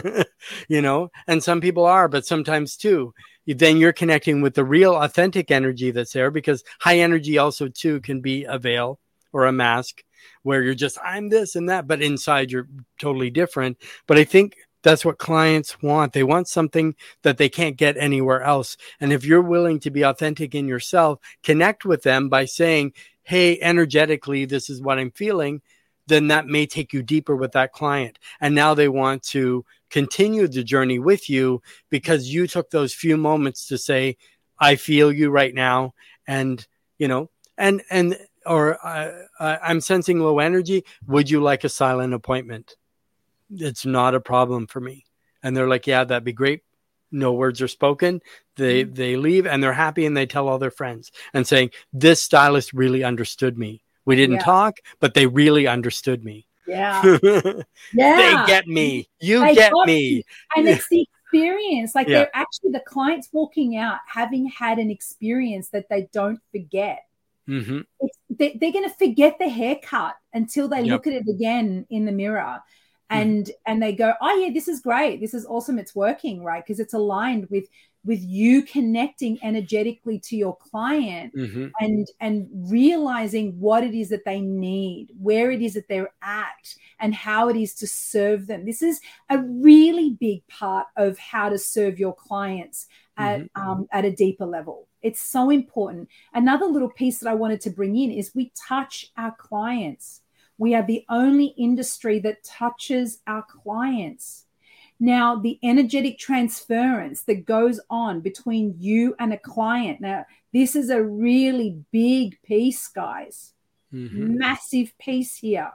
You know, and some people are, but sometimes too, then you're connecting with the real authentic energy that's there, because high energy also too can be a veil or a mask where you're just, I'm this and that, but inside you're totally different. But I think that's what clients want. They want something that they can't get anywhere else. And if you're willing to be authentic in yourself, connect with them by saying, hey, energetically, this is what I'm feeling, then that may take you deeper with that client. And now they want to continue the journey with you because you took those few moments to say, I feel you right now. And, you know, and, and, or uh, I'm sensing low energy. Would you like a silent appointment? It's not a problem for me. And they're like, yeah, that'd be great. No words are spoken. They, mm-hmm. they leave and they're happy and they tell all their friends and saying, this stylist really understood me. We didn't yeah. talk, but they really understood me. Yeah. They Yeah. get me. You they get me. me. And it's the experience. Like yeah. they're actually, the client's walking out having had an experience that they don't forget. Mm-hmm. It's, they, they're going to forget the haircut until they yep. look at it again in the mirror. And, mm-hmm. and they go, oh yeah, this is great. This is awesome. It's working, right? Because it's aligned with with you connecting energetically to your client Mm-hmm. and and realizing what it is that they need, where it is that they're at, and how it is to serve them. This is a really big part of how to serve your clients at Mm-hmm. um, at a deeper level. It's so important. Another little piece that I wanted to bring in is we touch our clients. We are the only industry that touches our clients. Now, the energetic transference that goes on between you and a client. Now, this is a really big piece, guys. Mm-hmm. Massive piece here.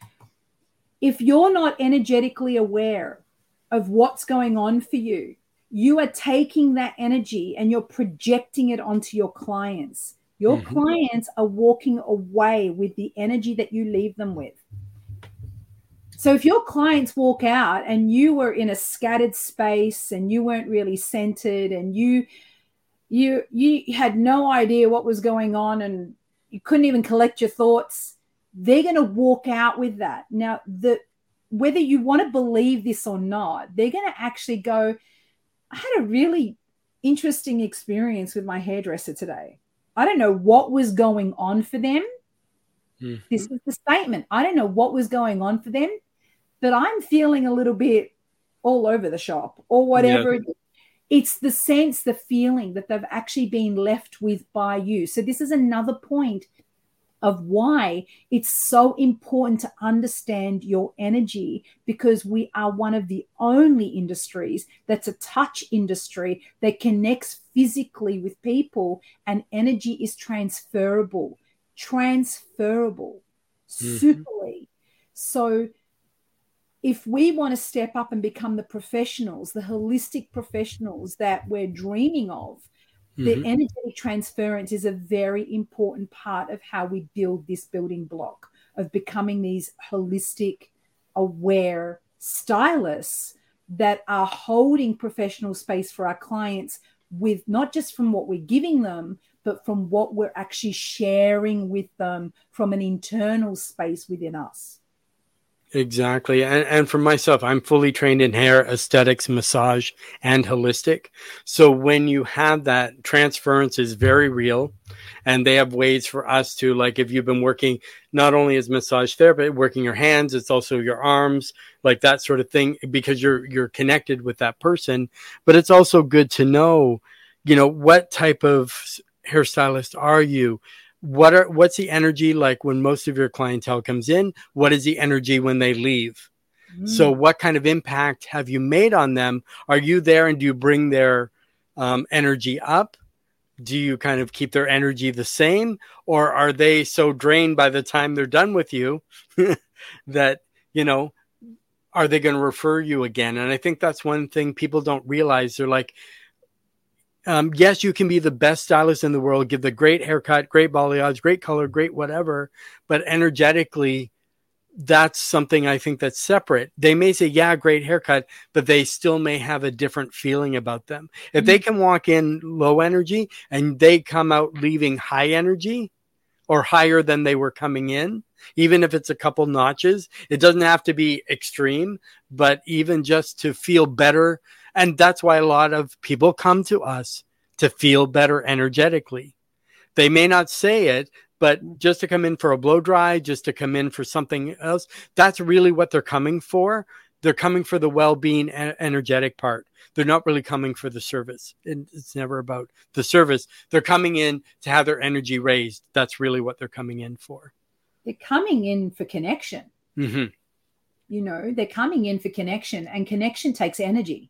If you're not energetically aware of what's going on for you, you are taking that energy and you're projecting it onto your clients. Your Mm-hmm. clients are walking away with the energy that you leave them with. So if your clients walk out and you were in a scattered space and you weren't really centered and you you you had no idea what was going on and you couldn't even collect your thoughts, they're going to walk out with that. Now, the whether you want to believe this or not, they're going to actually go, I had a really interesting experience with my hairdresser today. I don't know what was going on for them. Mm-hmm. This is the statement. I don't know what was going on for them, but I'm feeling a little bit all over the shop or whatever. Yeah. It's the sense, the feeling that they've actually been left with by you. So this is another point of why it's so important to understand your energy, because we are one of the only industries that's a touch industry that connects physically with people, and energy is transferable, transferable, mm-hmm. superly. So if we want to step up and become the professionals, the holistic professionals that we're dreaming of, the mm-hmm. energetic transference is a very important part of how we build this building block of becoming these holistic, aware stylists that are holding professional space for our clients with not just from what we're giving them, but from what we're actually sharing with them from an internal space within us. Exactly. And, and for myself, I'm fully trained in hair, aesthetics, massage, and holistic. So when you have that, transference is very real. And they have ways for us to, like, if you've been working not only as massage therapist, working your hands, it's also your arms, like that sort of thing, because you're you're connected with that person. But it's also good to know, you know, what type of hairstylist are you? What are what's the energy like when most of your clientele comes in? What is the energy when they leave? Mm. So what kind of impact have you made on them? Are you there and do you bring their um, energy up? Do you kind of keep their energy the same? Or are they so drained by the time they're done with you that, you know, are they going to refer you again? And I think that's one thing people don't realize. They're like, Um, yes, you can be the best stylist in the world, give the great haircut, great balayage, great color, great whatever. But energetically, that's something I think that's separate. They may say, yeah, great haircut, but they still may have a different feeling about them. If mm-hmm. they can walk in low energy and they come out leaving high energy or higher than they were coming in, even if it's a couple notches, it doesn't have to be extreme, but even just to feel better. And that's why a lot of people come to us to feel better energetically. They may not say it, but just to come in for a blow dry, just to come in for something else, that's really what they're coming for. They're coming for the well-being and energetic part. They're not really coming for the service. It's never about the service. They're coming in to have their energy raised. That's really what they're coming in for. They're coming in for connection. Mm-hmm. You know, they're coming in for connection, and connection takes energy.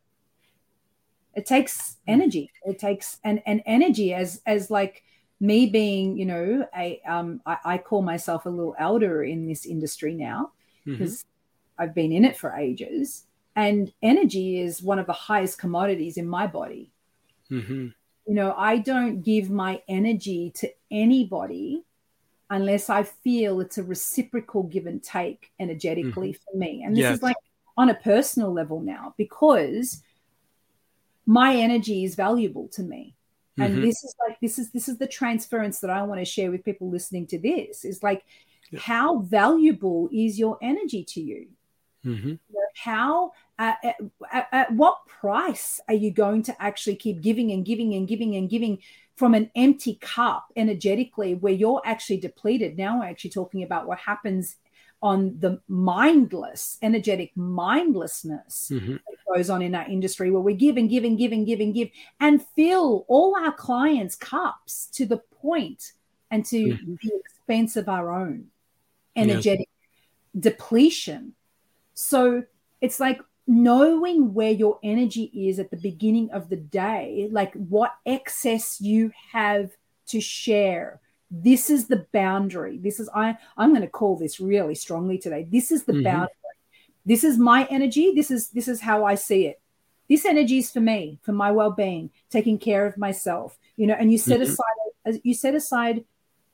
It takes energy. It takes an, an energy as as like me being, you know, a um I, I call myself a little elder in this industry now because mm-hmm. I've been in it for ages. And energy is one of the highest commodities in my body. Mm-hmm. You know, I don't give my energy to anybody unless I feel it's a reciprocal give and take energetically mm-hmm. for me. And this yes. is like on a personal level now, because my energy is valuable to me. And mm-hmm. this is like, this is, this is the transference that I want to share with people listening to this is like, yeah. how valuable is your energy to you? Mm-hmm. You know, how, uh, at, at, at what price are you going to actually keep giving and giving and giving and giving from an empty cup energetically, where you're actually depleted? Now we're actually talking about what happens on the mindless, energetic mindlessness Mm-hmm. that goes on in our industry, where we give and give and give and give and give and fill all our clients' cups to the point and to Mm-hmm. the expense of our own energetic yes. depletion. So it's like knowing where your energy is at the beginning of the day, like what excess you have to share. This is the boundary. This is, I, I'm going to call this really strongly today. This is the mm-hmm. boundary. This is my energy. This is, this is how I see it. This energy is for me, for my well-being, taking care of myself, you know, and you set mm-hmm. aside, you set aside,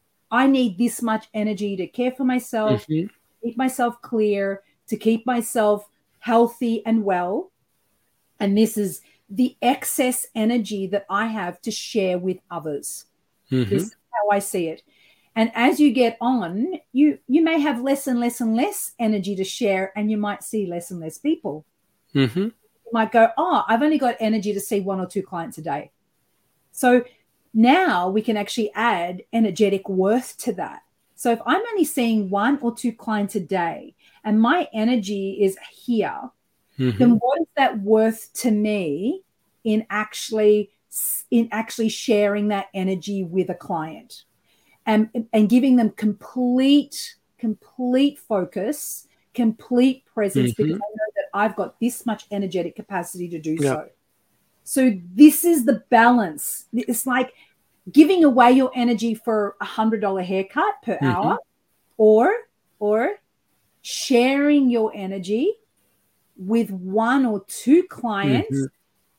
I need this much energy to care for myself, mm-hmm. keep myself clear, to keep myself healthy and well. And this is the excess energy that I have to share with others. Mm-hmm. This is how I see it. And as you get on, you you may have less and less and less energy to share, and you might see less and less people. Mm-hmm. You might go, oh, I've only got energy to see one or two clients a day. So now we can actually add energetic worth to that. So if I'm only seeing one or two clients a day and my energy is here, mm-hmm. then what is that worth to me in actually in actually sharing that energy with a client and, and giving them complete, complete focus, complete presence, mm-hmm. because I know that I've got this much energetic capacity to do yeah. so. So this is the balance. It's like giving away your energy for a one hundred dollars haircut per mm-hmm. hour, or or sharing your energy with one or two clients mm-hmm.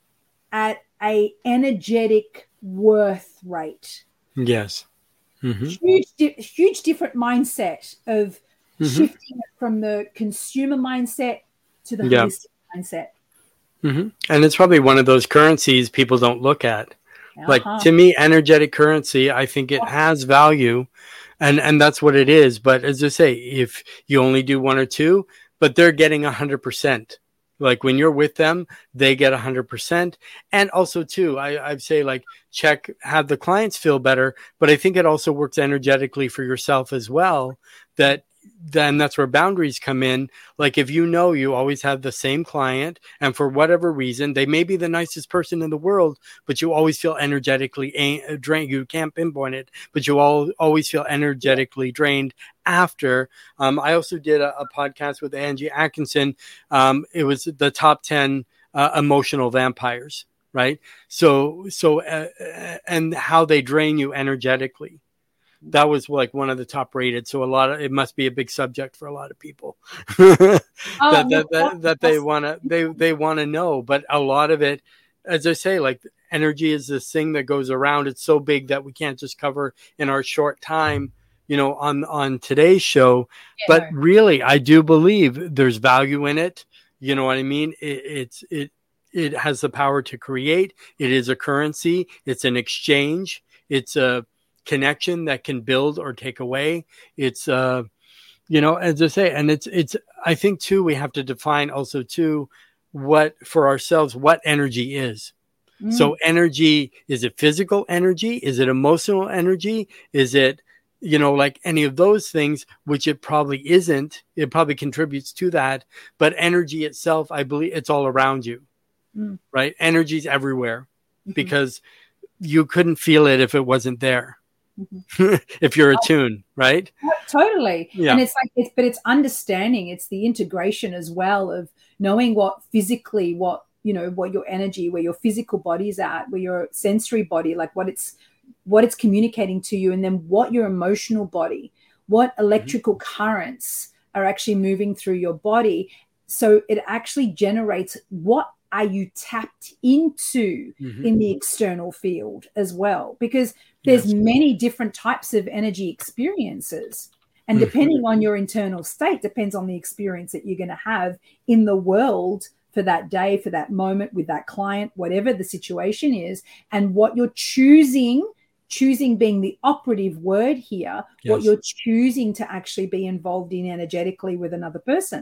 at a energetic worth rate. Yes. Mm-hmm. Huge, di- huge different mindset of mm-hmm. shifting it from the consumer mindset to the yeah. holistic mindset. Mm-hmm. And it's probably one of those currencies people don't look at. Uh-huh. Like, to me, energetic currency, I think it has value, and, and that's what it is. But as I say, if you only do one or two, but they're getting one hundred percent. Like when you're with them, they get one hundred percent. And also, too, I, I'd say, like, check, have the clients feel better. But I think it also works energetically for yourself as well, that then that's where boundaries come in. Like if you know you always have the same client and for whatever reason, they may be the nicest person in the world, but you always feel energetically drained. You can't pinpoint it, but you all always feel energetically drained after. Um, I also did a, a podcast with Angie Atkinson. Um, it was the top ten uh, emotional vampires, right? So, so, uh, and how they drain you energetically. That was like one of the top rated. So a lot of, it must be a big subject for a lot of people that, oh, that, that, that they want to, they, they want to know. But a lot of it, as I say, like energy is this thing that goes around. It's so big that we can't just cover in our short time, you know, on, on today's show. Yeah. But really, I do believe there's value in it. You know what I mean? It, it's, it, it has the power to create. It is a currency. It's an exchange. It's a connection that can build or take away. It's, uh, you know, as I say, and it's, it's, I think too, we have to define also too, what for ourselves, what energy is. Mm. So energy, is it physical energy? Is it emotional energy? Is it, you know, like any of those things, which it probably isn't. It probably contributes to that, but energy itself, I believe it's all around you, mm. right? Energy's everywhere mm-hmm. because you couldn't feel it if it wasn't there. Mm-hmm. If you're attuned, right? Totally. Yeah. And it's like, it's, but it's understanding, it's the integration as well of knowing what physically, what, you know, what your energy, where your physical body is at, where your sensory body, like what it's, what it's communicating to you, and then what your emotional body, what electrical mm-hmm. currents are actually moving through your body. So it actually generates what are you tapped into mm-hmm. in the external field as well, because there's yes. many different types of energy experiences. And depending mm-hmm. on your internal state, depends on the experience that you're going to have in the world for that day, for that moment with that client, whatever the situation is, and what you're choosing, choosing being the operative word here, yes. what you're choosing to actually be involved in energetically with another person.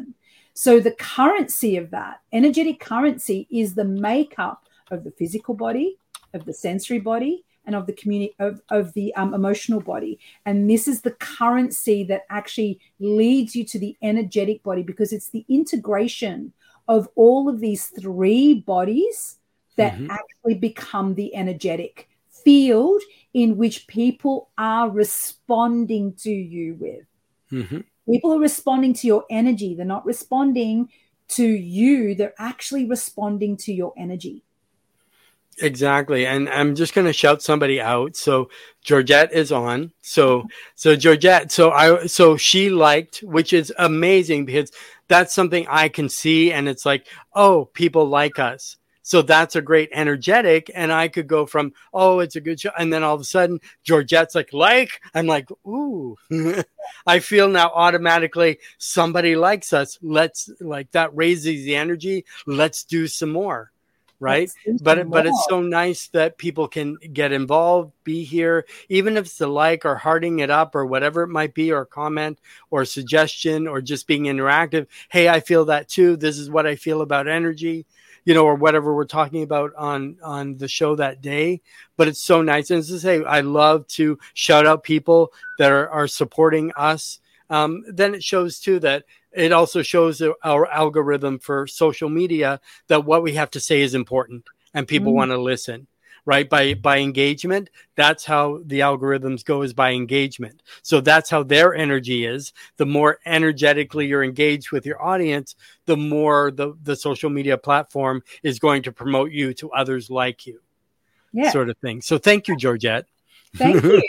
So the currency of that, energetic currency, is the makeup of the physical body, of the sensory body, and of the community of, of the um, emotional body. And this is the currency that actually leads you to the energetic body, because it's the integration of all of these three bodies that mm-hmm. actually become the energetic field in which people are responding to you with. Mm-hmm. People are responding to your energy. They're not responding to you. They're actually responding to your energy. Exactly. And I'm just going to shout somebody out. So Georgette is on. So, so Georgette, so I, so she liked, which is amazing because that's something I can see. And it's like, oh, people like us. So that's a great energetic. And I could go from, oh, it's a good show. And then all of a sudden Georgette's like, like, I'm like, ooh, I feel now automatically somebody likes us. Let's like that raises the energy. Let's do some more. Right. But but it's so nice that people can get involved, be here, even if it's a like or hearting it up or whatever it might be, or comment or suggestion or just being interactive. Hey, I feel that too. This is what I feel about energy, you know, or whatever we're talking about on on the show that day. But it's so nice. And to say, I love to shout out people that are, are supporting us. Um, then it shows too that it also shows our algorithm for social media that what we have to say is important and people mm. want to listen, right? By, by engagement, that's how the algorithms go, is by engagement. So that's how their energy is. The more energetically you're engaged with your audience, the more the, the social media platform is going to promote you to others like you, yeah. sort of thing. So thank you, Georgette. Thank you.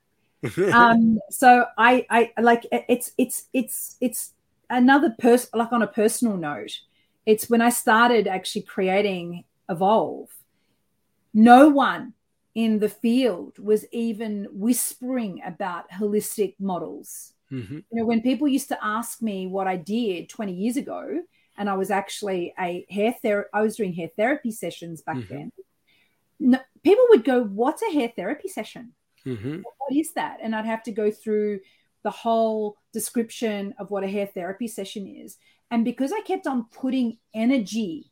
um, so I, I like it's, it's, it's, it's, another person, like on a personal note, it's when I started actually creating Evolve, no one in the field was even whispering about holistic models. Mm-hmm. You know, when people used to ask me what I did twenty years ago, and I was actually a hair therapy, I was doing hair therapy sessions back mm-hmm. then. No, people would go, "What's a hair therapy session? Mm-hmm. What is that?" And I'd have to go through the whole description of what a hair therapy session is. And because I kept on putting energy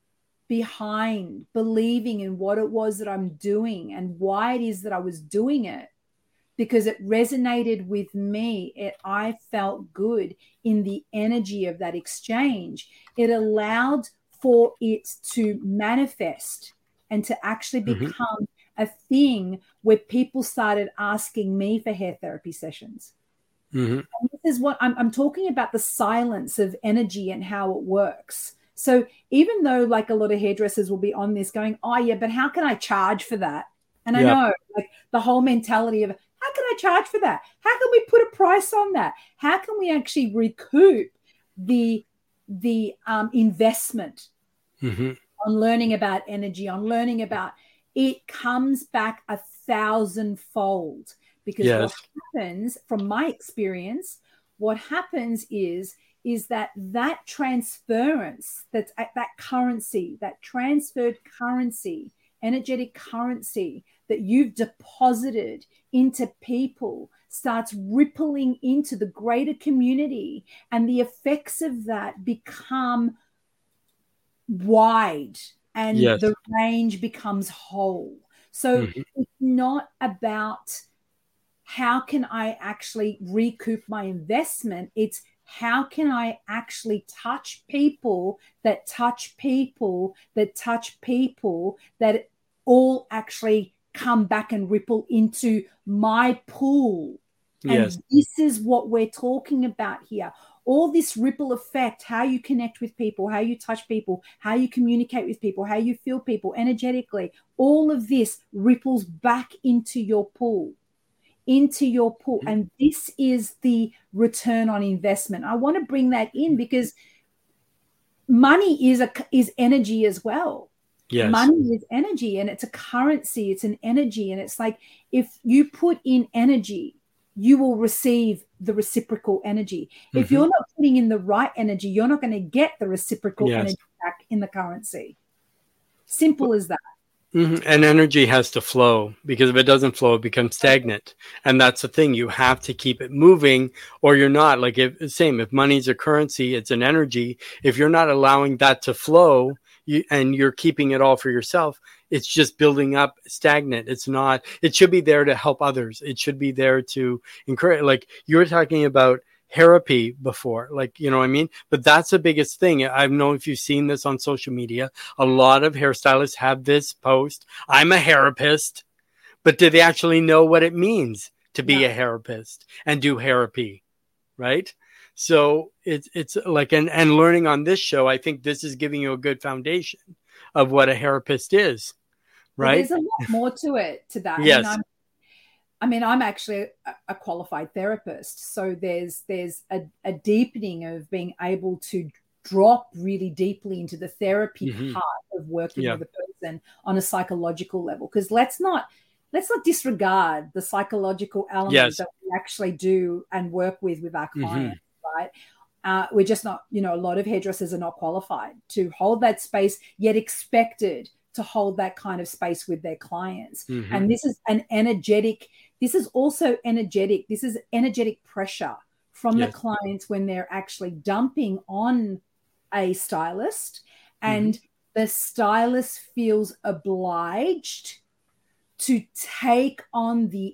behind believing in what it was that I'm doing and why it is that I was doing it, because it resonated with me, it, I felt good in the energy of that exchange. It allowed for it to manifest and to actually become mm-hmm. a thing where people started asking me for hair therapy sessions. Mm-hmm. And this is what I'm, I'm talking about, the silence of energy and how it works. So even though like a lot of hairdressers will be on this going, oh yeah, but how can I charge for that? And I yep. know like the whole mentality of how can I charge for that? How can we put a price on that? How can we actually recoup the, the um, investment mm-hmm. on learning about energy, on learning about it comes back a thousandfold. Because yes. what happens, from my experience, what happens is, is that that transference, that that currency, that transferred currency, energetic currency that you've deposited into people starts rippling into the greater community, and the effects of that become wide and yes. the range becomes whole. So mm-hmm. it's not about how can I actually recoup my investment? It's how can I actually touch people that touch people that touch people that all actually come back and ripple into my pool. Yes. And this is what we're talking about here. All this ripple effect, how you connect with people, how you touch people, how you communicate with people, how you feel people energetically, all of this ripples back into your pool. into your pool. And this is the return on investment. I want to bring that in because money is a is energy as well. Yes. Money is energy, and it's a currency, it's an energy. And it's like if you put in energy, you will receive the reciprocal energy. Mm-hmm. If you're not putting in the right energy, you're not going to get the reciprocal yes. energy back in the currency. Simple as that. Mm-hmm. And energy has to flow, because if it doesn't flow, it becomes stagnant. And that's the thing. You have to keep it moving or you're not. Like, if same, if money's a currency, it's an energy. If you're not allowing that to flow you, and you're keeping it all for yourself, it's just building up stagnant. It's not, it should be there to help others. It should be there to encourage. Like you were talking about therapy before, like, you know what I mean? But that's the biggest thing. I don't know if you've seen this on social media. A lot of hairstylists have this post, I'm a therapist, but do they actually know what it means to be yeah. a therapist and do therapy, right? So it's, it's like, and, and learning on this show, I think this is giving you a good foundation of what a therapist is, right? Well, there's a lot more to it, to that. Yes. I mean, I'm, I mean, I'm actually a, a qualified therapist. So there's there's a, a deepening of being able to drop really deeply into the therapy mm-hmm. part of working yeah. with a person on a psychological level. Because let's not let's not disregard the psychological elements yes. that we actually do and work with with our clients, mm-hmm. right? Uh, we're just not, you know, a lot of hairdressers are not qualified to hold that space, yet expected to hold that kind of space with their clients. Mm-hmm. And this is an energetic, this is also energetic, this is energetic pressure from yes. the clients when they're actually dumping on a stylist, and mm-hmm. the stylist feels obliged to take on the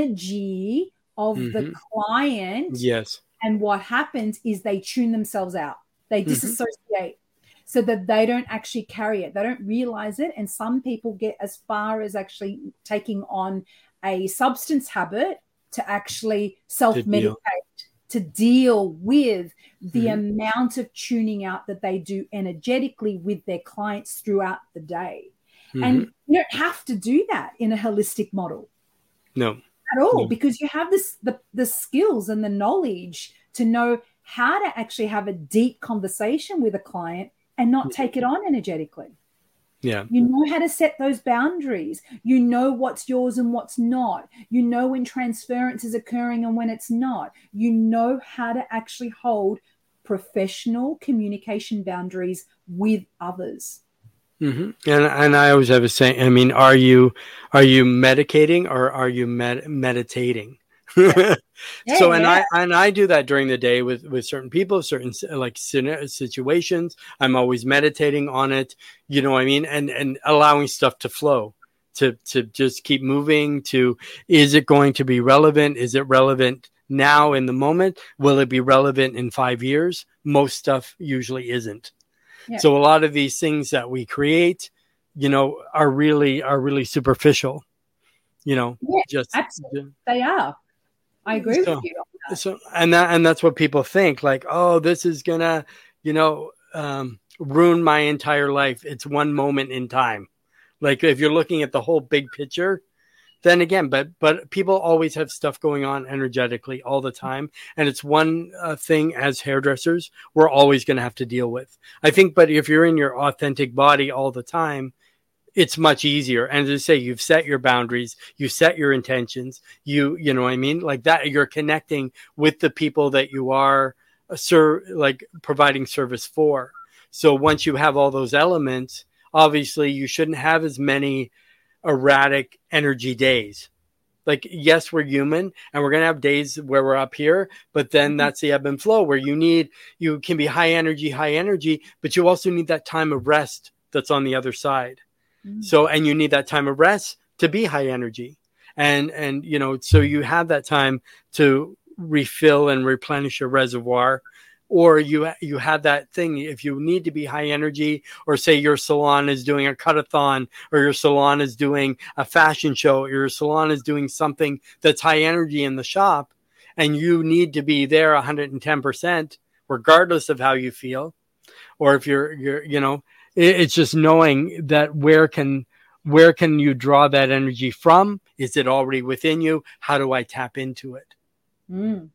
energy of mm-hmm. the client. Yes. And what happens is they tune themselves out. They mm-hmm. disassociate so that they don't actually carry it. They don't realize it. And some people get as far as actually taking on a substance habit to actually self-medicate, to deal, to deal with the mm-hmm. amount of tuning out that they do energetically with their clients throughout the day. Mm-hmm. And you don't have to do that in a holistic model. No. At all, no. Because you have this the, the skills and the knowledge to know how to actually have a deep conversation with a client and not take it on energetically. Yeah. You know how to set those boundaries. You know what's yours and what's not. You know when transference is occurring and when it's not. You know how to actually hold professional communication boundaries with others. Mm-hmm. And and I always have a saying. I mean, are you are you medicating or are you med- meditating? Yeah. Yeah, so and yeah. I and I do that during the day with, with certain people, certain like situations. I'm always meditating on it. You know what I mean? And and allowing stuff to flow, to to just keep moving. To, is it going to be relevant? Is it relevant now in the moment? Will it be relevant in five years? Most stuff usually isn't. Yeah. So a lot of these things that we create, you know, are really are really superficial. You know, yeah, just absolutely. They are. I agree so, with you on that. So, and that and that's what people think. Like, oh, this is gonna, you know, um, ruin my entire life. It's one moment in time. Like, if you're looking at the whole big picture, then again, but but people always have stuff going on energetically all the time, and it's one uh, thing as hairdressers we're always going to have to deal with. I think, but if you're in your authentic body all the time, it's much easier. And as I say, you've set your boundaries, you set your intentions, you you know what I mean, like that. You're connecting with the people that you are, uh, ser- like providing service for. So once you have all those elements, obviously you shouldn't have as many erratic energy days. Like, yes, we're human and we're going to have days where we're up here, but then mm-hmm. that's the ebb and flow where you need, you can be high energy, high energy, but you also need that time of rest that's on the other side. Mm-hmm. So, and you need that time of rest to be high energy. And, and, you know, so you have that time to refill and replenish your reservoir. Or you you have that thing, if you need to be high energy, or say your salon is doing a cut-a-thon, or your salon is doing a fashion show, or your salon is doing something that's high energy in the shop, and you need to be there one hundred ten percent, regardless of how you feel. Or if you're, you're you know, it, it's just knowing that where can where can you draw that energy from? Is it already within you? How do I tap into it? Mm.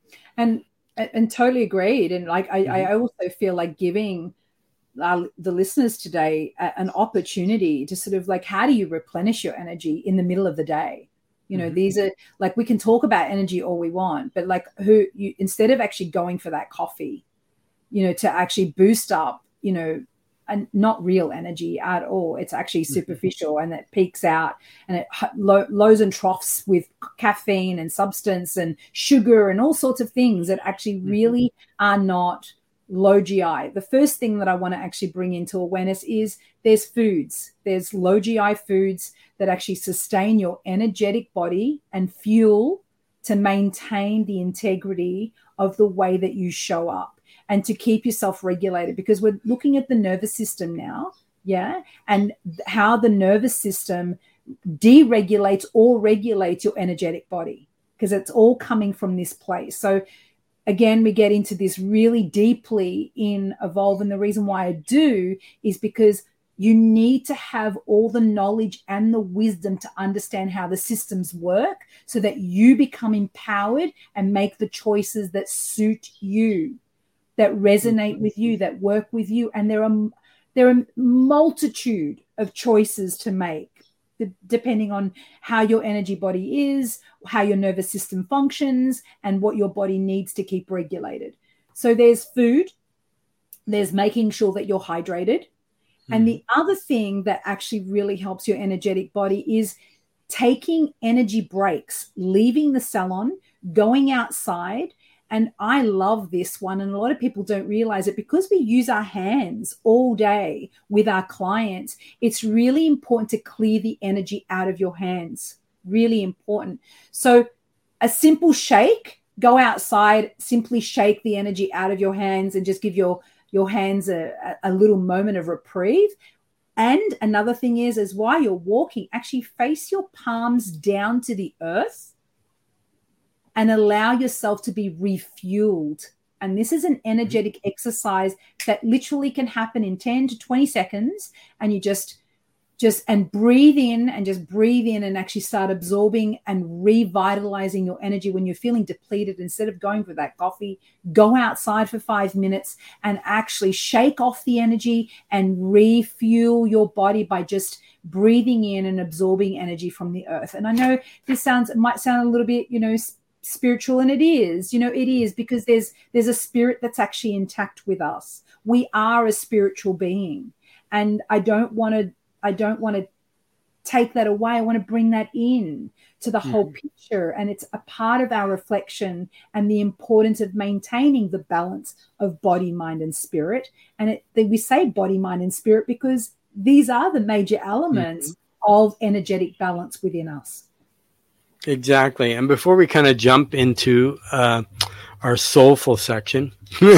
And And totally agreed. And like, I, mm-hmm. I also feel like giving our, the listeners today a, an opportunity to sort of like, how do you replenish your energy in the middle of the day? You know, mm-hmm. these are like, we can talk about energy all we want, but like who you, instead of actually going for that coffee, you know, to actually boost up, you know, and not real energy at all. It's actually superficial, and it peaks out, and it low, lows and troughs with caffeine and substance and sugar and all sorts of things that actually really are not low G I. The first thing that I want to actually bring into awareness is there's foods, there's low G I foods that actually sustain your energetic body and fuel to maintain the integrity of the way that you show up and to keep yourself regulated, because we're looking at the nervous system now, yeah, and how the nervous system deregulates or regulates your energetic body, because it's all coming from this place. So again, we get into this really deeply in Evolve, and the reason why I do is because you need to have all the knowledge and the wisdom to understand how the systems work so that you become empowered and make the choices that suit you, that resonate with you, that work with you. And there are there are multitude of choices to make depending on how your energy body is, how your nervous system functions, and what your body needs to keep regulated. So there's food, there's making sure that you're hydrated. And the other thing that actually really helps your energetic body is taking energy breaks, leaving the salon, going outside. And I love this one. And a lot of people don't realize it, because we use our hands all day with our clients. It's really important to clear the energy out of your hands. Really important. So a simple shake, go outside, simply shake the energy out of your hands and just give your your hands a, a little moment of reprieve. And another thing is, is while you're walking, actually face your palms down to the earth and allow yourself to be refueled. And this is an energetic exercise that literally can happen in ten to twenty seconds. And you just, just, and breathe in and just breathe in and actually start absorbing and revitalizing your energy. When you're feeling depleted, instead of going for that coffee, go outside for five minutes and actually shake off the energy and refuel your body by just breathing in and absorbing energy from the earth. And I know this sounds, it might sound a little bit, you know, spiritual, and it is, you know, it is, because there's, there's a spirit that's actually intact with us. We are a spiritual being, and I don't want to, I don't want to take that away. I want to bring that in to the whole mm-hmm. picture. And it's a part of our reflection and the importance of maintaining the balance of body, mind, and spirit. And it, we say body, mind, and spirit because these are the major elements mm-hmm. of energetic balance within us. Exactly. And before we kind of jump into uh, our soulful section,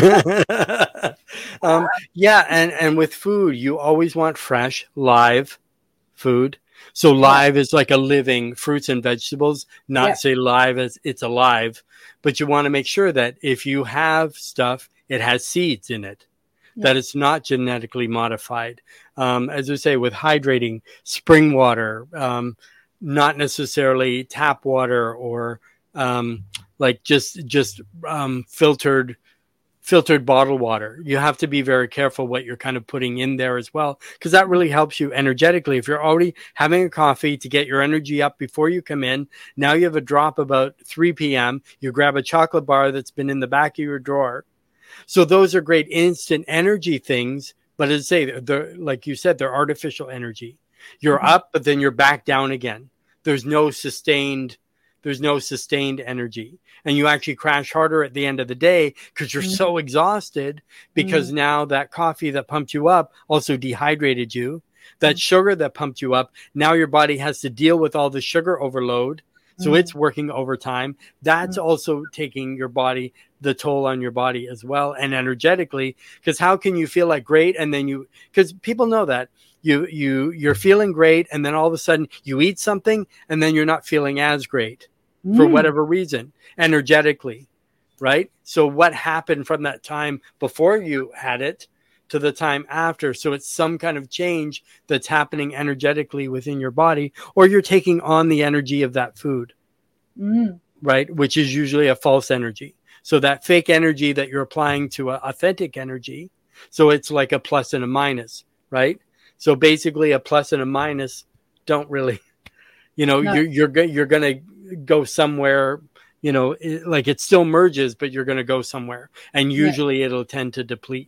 um, yeah, and, and with food, you always want fresh, live food. So live is like a living fruits and vegetables, not yeah. say live as it's alive, but you want to make sure that if you have stuff, it has seeds in it, yeah. that it's not genetically modified. Um, as I say, with hydrating, spring water, um, not necessarily tap water or um, like just just um, filtered filtered bottled water. You have to be very careful what you're kind of putting in there as well, because that really helps you energetically. If you're already having a coffee to get your energy up before you come in, now you have a drop about three p.m. You grab a chocolate bar that's been in the back of your drawer. So those are great instant energy things. But as I say, they're, like you said, they're artificial energy. You're mm-hmm. up, but then you're back down again. There's no sustained, there's no sustained energy. And you actually crash harder at the end of the day because you're mm-hmm. so exhausted, because mm-hmm. now that coffee that pumped you up also dehydrated you. That mm-hmm. sugar that pumped you up, now your body has to deal with all the sugar overload. So mm-hmm. it's working overtime. That's mm-hmm. also taking your body, the toll on your body as well, and energetically. Because how can you feel like great and then you, because people know that. You, you, you're feeling great, and then all of a sudden you eat something, and then you're not feeling as great mm. for whatever reason, energetically, right? So what happened from that time before you had it to the time after? So it's some kind of change that's happening energetically within your body, or you're taking on the energy of that food, mm. right? Which is usually a false energy. So that fake energy that you're applying to an authentic energy. So it's like a plus and a minus, right? So basically a plus and a minus don't really, you know, no. you're, you're, you're going to go somewhere, you know, it, like it still merges, but you're going to go somewhere, and usually yeah. it'll tend to deplete you.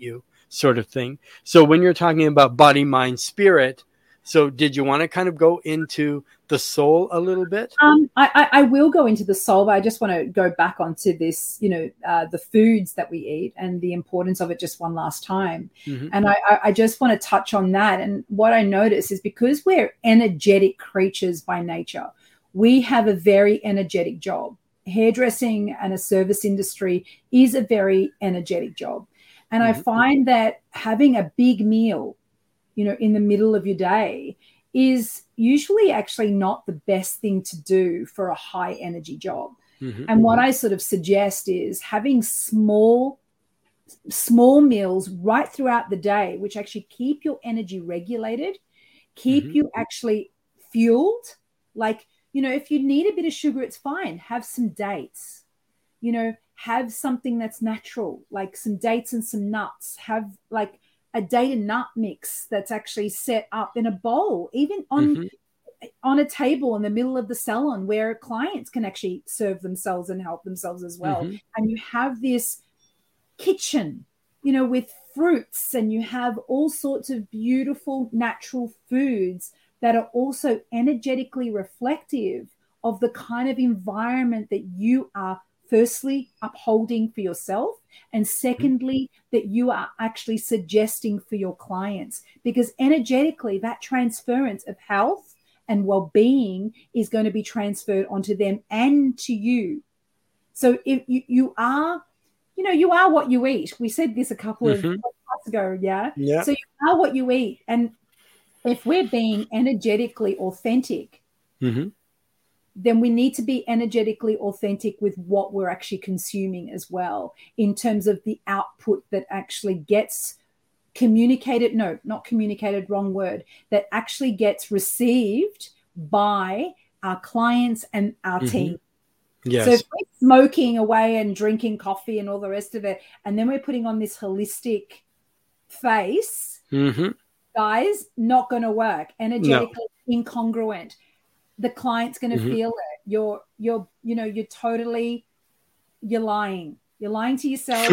sort of thing. So when you're talking about body, mind, spirit, so did you want to kind of go into the soul a little bit? Um, I, I, I will go into the soul, but I just want to go back onto this, you know, uh, the foods that we eat and the importance of it just one last time. Mm-hmm. And I, I just want to touch on that. And what I notice is because we're energetic creatures by nature, we have a very energetic job. Hairdressing and a service industry is a very energetic job. And mm-hmm. I find that having a big meal, you know, in the middle of your day is usually actually not the best thing to do for a high energy job. Mm-hmm. And what I sort of suggest is having small, small meals right throughout the day, which actually keep your energy regulated, keep mm-hmm. you actually fueled. Like, you know, if you need a bit of sugar, it's fine. Have some dates, you know, have something that's natural, like some dates and some nuts. Have like a date and nut mix that's actually set up in a bowl, even on mm-hmm. on a table in the middle of the salon where clients can actually serve themselves and help themselves as well. Mm-hmm. And you have this kitchen, you know, with fruits, and you have all sorts of beautiful natural foods that are also energetically reflective of the kind of environment that you are firstly upholding for yourself, and secondly, that you are actually suggesting for your clients, because energetically that transference of health and well-being is going to be transferred onto them and to you. So if you, you are, you know, you are what you eat. We said this a couple mm-hmm. of months ago, yeah? yeah? So you are what you eat. And if we're being energetically authentic, mm-hmm. then we need to be energetically authentic with what we're actually consuming as well, in terms of the output that actually gets communicated, no, not communicated, wrong word, that actually gets received by our clients and our mm-hmm. team. Yes. So if we're smoking away and drinking coffee and all the rest of it, and then we're putting on this holistic face, mm-hmm. guys, not going to work. Energetically no. incongruent. The client's going to mm-hmm. feel it. You're, you're, you know, you're totally, you're lying. You're lying to yourself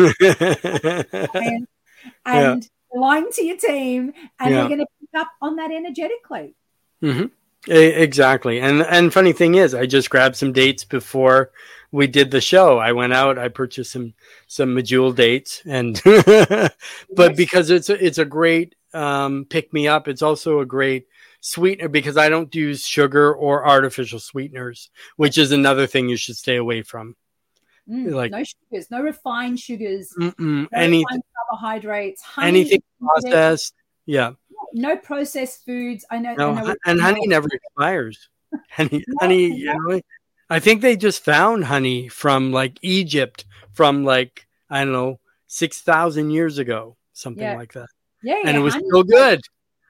and, and yeah. lying to your team, and yeah. they're going to pick up on that energetically. Mm-hmm. Exactly. And and funny thing is, I just grabbed some dates before we did the show. I went out, I purchased some some Medjool dates, and but yes. because it's a, it's a great um, pick me up. It's also a great sweetener because I don't use sugar or artificial sweeteners, which is another thing you should stay away from. Mm, like no sugars, no refined sugars, no any, refined carbohydrates, honey, anything processed. Yeah. No processed foods. I know. No, I know and honey never expires. Honey, no, honey, you know, I think they just found honey from like Egypt from like, I don't know, six thousand years ago, something yeah. like that. Yeah. And yeah, it was still good.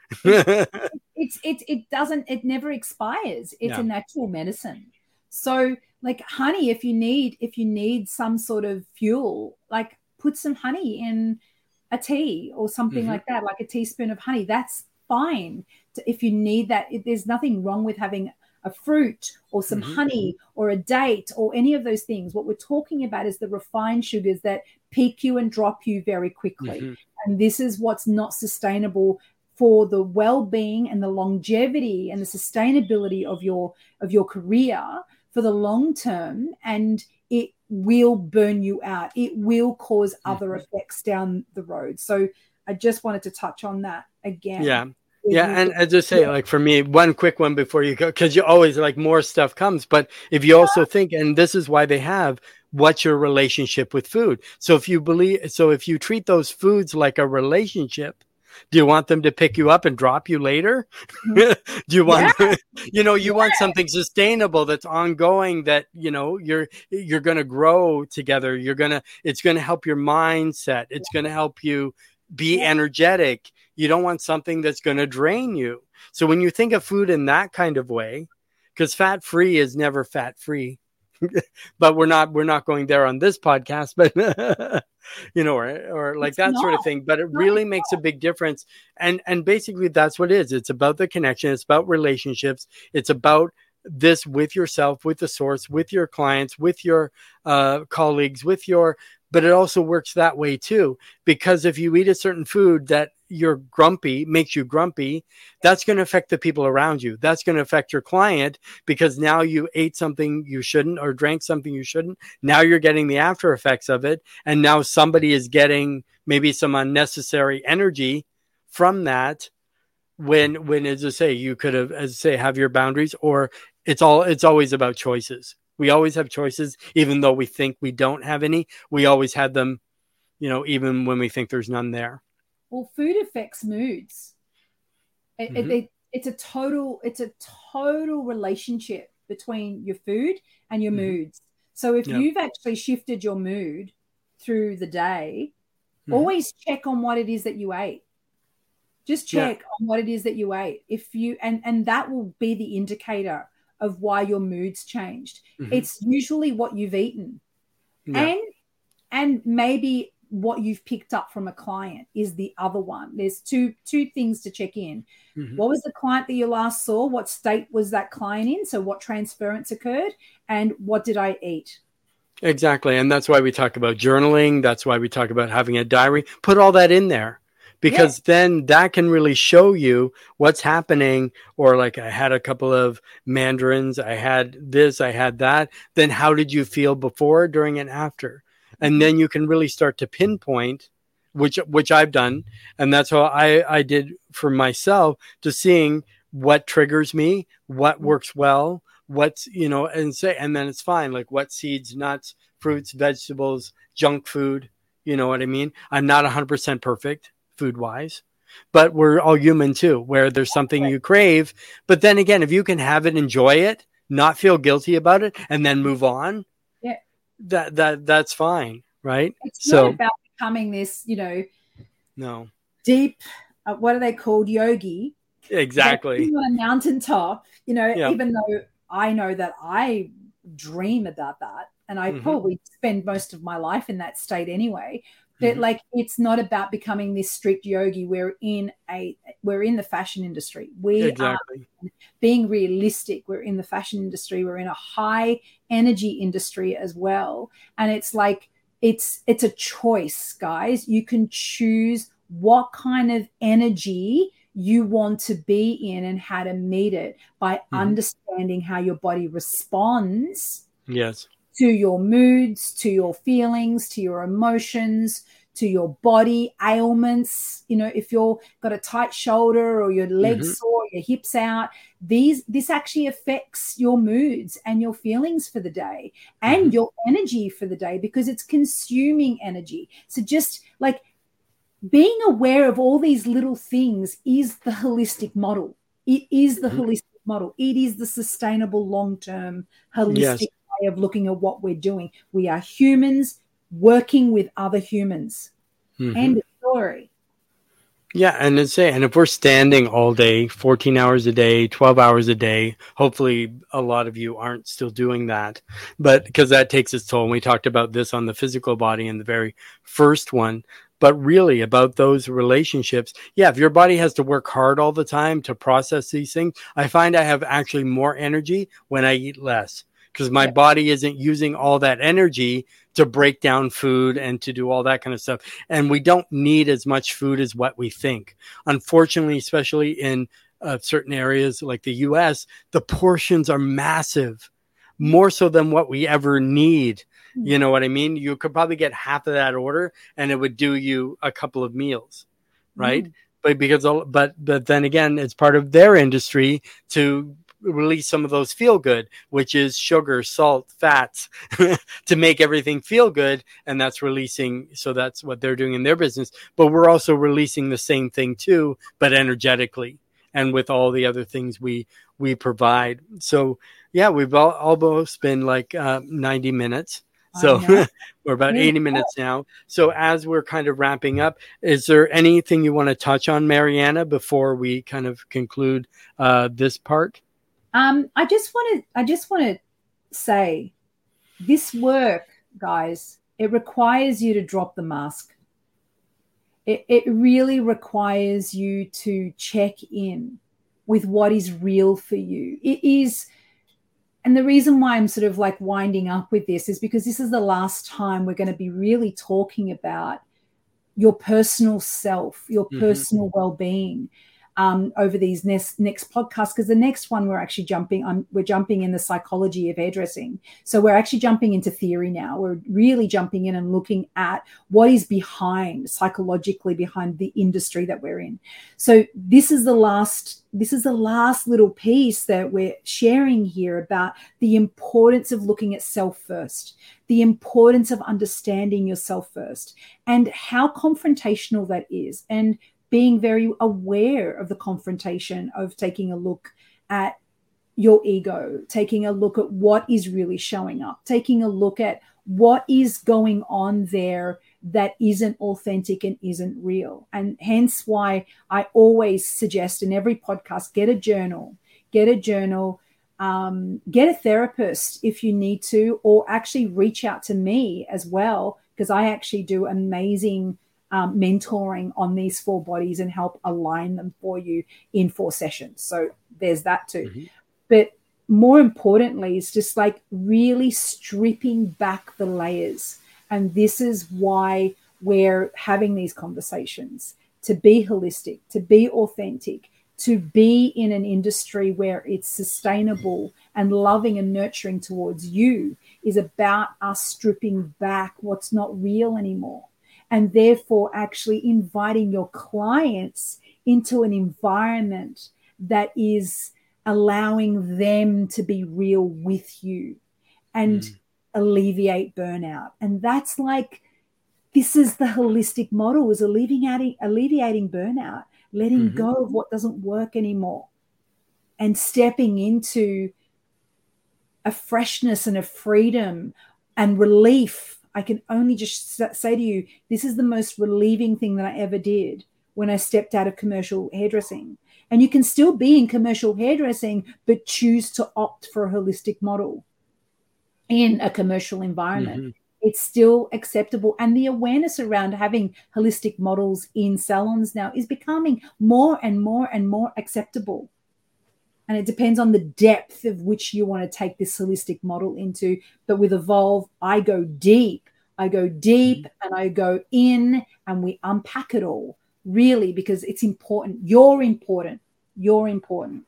It's, it's, it, it doesn't, it never expires. It's yeah. a natural medicine. So like honey, if you need, if you need some sort of fuel, like put some honey in a tea or something mm-hmm. like that, like a teaspoon of honey. That's fine. If you need that, if there's nothing wrong with having a fruit or some mm-hmm. honey or a date or any of those things. What we're talking about is the refined sugars that peak you and drop you very quickly. Mm-hmm. And this is what's not sustainable for the well-being and the longevity and the sustainability of your of your career for the long term. And it will burn you out. It will cause other mm-hmm. effects down the road. So I just wanted to touch on that again. Yeah. Yeah. And as I say, yeah. like for me, one quick one before you go, because you always like more stuff comes. But if you yeah. also think, and this is why they have, what's your relationship with food? So if you believe, so if you treat those foods like a relationship, do you want them to pick you up and drop you later? Do you want, yeah. you know, you yeah. want something sustainable that's ongoing, that, you know, you're, you're going to grow together. You're going to, it's going to help your mindset. It's yeah. going to help you be yeah. energetic. You don't want something that's going to drain you. So when you think of food in that kind of way, because fat free is never fat free, but we're not, we're not going there on this podcast, but you know, or, or like it's that not. sort of thing, but it really no, makes a big difference. And, and basically that's what it is. It's about the connection. It's about relationships. It's about this with yourself, with the source, with your clients, with your uh, colleagues, with your but it also works that way too. Because if you eat a certain food that you're grumpy, makes you grumpy, that's going to affect the people around you. That's going to affect your client, because now you ate something you shouldn't or drank something you shouldn't. Now you're getting the after effects of it. And now somebody is getting maybe some unnecessary energy from that. When, when, as I say, you could have, as I say, have your boundaries, or it's all, it's always about choices. We always have choices, even though we think we don't have any. We always had them, you know, even when we think there's none there. Well, food affects moods. It, mm-hmm. it, it, it's a total, it's a total relationship between your food and your mm-hmm. moods. So if yep. you've actually shifted your mood through the day, mm-hmm. always check on what it is that you ate. Just check yeah. on what it is that you ate. If you and and that will be the indicator of why your mood's changed. Mm-hmm. It's usually what you've eaten, yeah. and and maybe what you've picked up from a client is the other one. There's two two things to check in. Mm-hmm. What was the client that you last saw? What state was that client in? So what transference occurred, and what did I eat? Exactly, and that's why we talk about journaling. That's why we talk about having a diary. Put all that in there. Because yeah. then that can really show you what's happening. Or like, I had a couple of mandarins, I had this, I had that. Then how did you feel before, during, and after? And then you can really start to pinpoint, which which I've done. And that's how I, I did for myself, to seeing what triggers me, what works well, what's, you know, and say, and then it's fine. Like what seeds, nuts, fruits, vegetables, junk food, you know what I mean? I'm not one hundred percent perfect food wise, but we're all human too, where there's something you crave. But then again, if you can have it, enjoy it, not feel guilty about it, and then move on, yeah, that, that, that's fine. Right. It's so not about becoming this, you know, no deep, uh, what are they called? Yogi. Exactly. On a mountaintop, you know, yeah. even though I know that I dream about that, and I mm-hmm. probably spend most of my life in that state anyway. That mm-hmm. like, it's not about becoming this strict yogi. We're in a, we're in the fashion industry. We exactly. are being realistic. We're in the fashion industry. We're in a high energy industry as well. And it's like, it's, it's a choice, guys. You can choose what kind of energy you want to be in and how to meet it by mm-hmm. understanding how your body responds. Yes. To your moods, to your feelings, to your emotions, to your body ailments. You know, if you've got a tight shoulder or your legs mm-hmm. sore, your hips out, these this actually affects your moods and your feelings for the day and mm-hmm. your energy for the day, because it's consuming energy. So just like being aware of all these little things is the holistic model. It is the mm-hmm. holistic model. It is the sustainable long-term holistic yes. of looking at what we're doing. We are humans working with other humans. Mm-hmm. End of story. Yeah, and it's and if we're standing all day, fourteen hours a day, twelve hours a day, hopefully a lot of you aren't still doing that, but because that takes its toll. And we talked about this on the physical body in the very first one, but really about those relationships. Yeah, if your body has to work hard all the time to process these things, I find I have actually more energy when I eat less. Because my yeah. body isn't using all that energy to break down food and to do all that kind of stuff. And we don't need as much food as what we think. Unfortunately, especially in uh, certain areas like the U S, the portions are massive, more so than what we ever need. You know what I mean? You could probably get half of that order and it would do you a couple of meals, right? Mm. But because, but, but then again, it's part of their industry to release some of those feel good, which is sugar, salt, fats to make everything feel good. And that's releasing. So that's what they're doing in their business. But we're also releasing the same thing too, but energetically and with all the other things we, we provide. So yeah, we've all, almost been like uh, ninety minutes. So we're about eighty minutes now. So as we're kind of wrapping up, is there anything you want to touch on, Mariana, before we kind of conclude uh, this part? Um, I just want to, I just want to say this work, guys, it requires you to drop the mask. It, it really requires you to check in with what is real for you. It is, and the reason why I'm sort of like winding up with this is because this is the last time we're going to be really talking about your personal self, your Mm-hmm. personal well-being um, over these next next podcasts. Because the next one we're actually jumping on, we're jumping in the psychology of hairdressing. So we're actually jumping into theory now. We're really jumping in and looking at what is behind, psychologically behind the industry that we're in. So this is the last, this is the last little piece that we're sharing here about the importance of looking at self first, the importance of understanding yourself first, and how confrontational that is, and being very aware of the confrontation of taking a look at your ego, taking a look at what is really showing up, taking a look at what is going on there that isn't authentic and isn't real. And hence why I always suggest in every podcast, get a journal, get a journal, um, get a therapist if you need to, or actually reach out to me as well, because I actually do amazing Um, mentoring on these four bodies and help align them for you in four sessions. So there's that too. Mm-hmm. But more importantly, it's just like really stripping back the layers. And this is why we're having these conversations, to be holistic, to be authentic, to be in an industry where it's sustainable and loving and nurturing towards you, is about us stripping back what's not real anymore. And therefore actually inviting your clients into an environment that is allowing them to be real with you and mm. alleviate burnout. And that's like, this is the holistic model, is alleviating, alleviating burnout, letting mm-hmm. go of what doesn't work anymore, and stepping into a freshness and a freedom and relief. I can only just say to you, this is the most relieving thing that I ever did when I stepped out of commercial hairdressing. And you can still be in commercial hairdressing, but choose to opt for a holistic model in a commercial environment. Mm-hmm. It's still acceptable. And the awareness around having holistic models in salons now is becoming more and more and more acceptable. And it depends on the depth of which you want to take this holistic model into. But with Evolve, I go deep. I go deep and I go in, and we unpack it all, really, because it's important. You're important. You're important.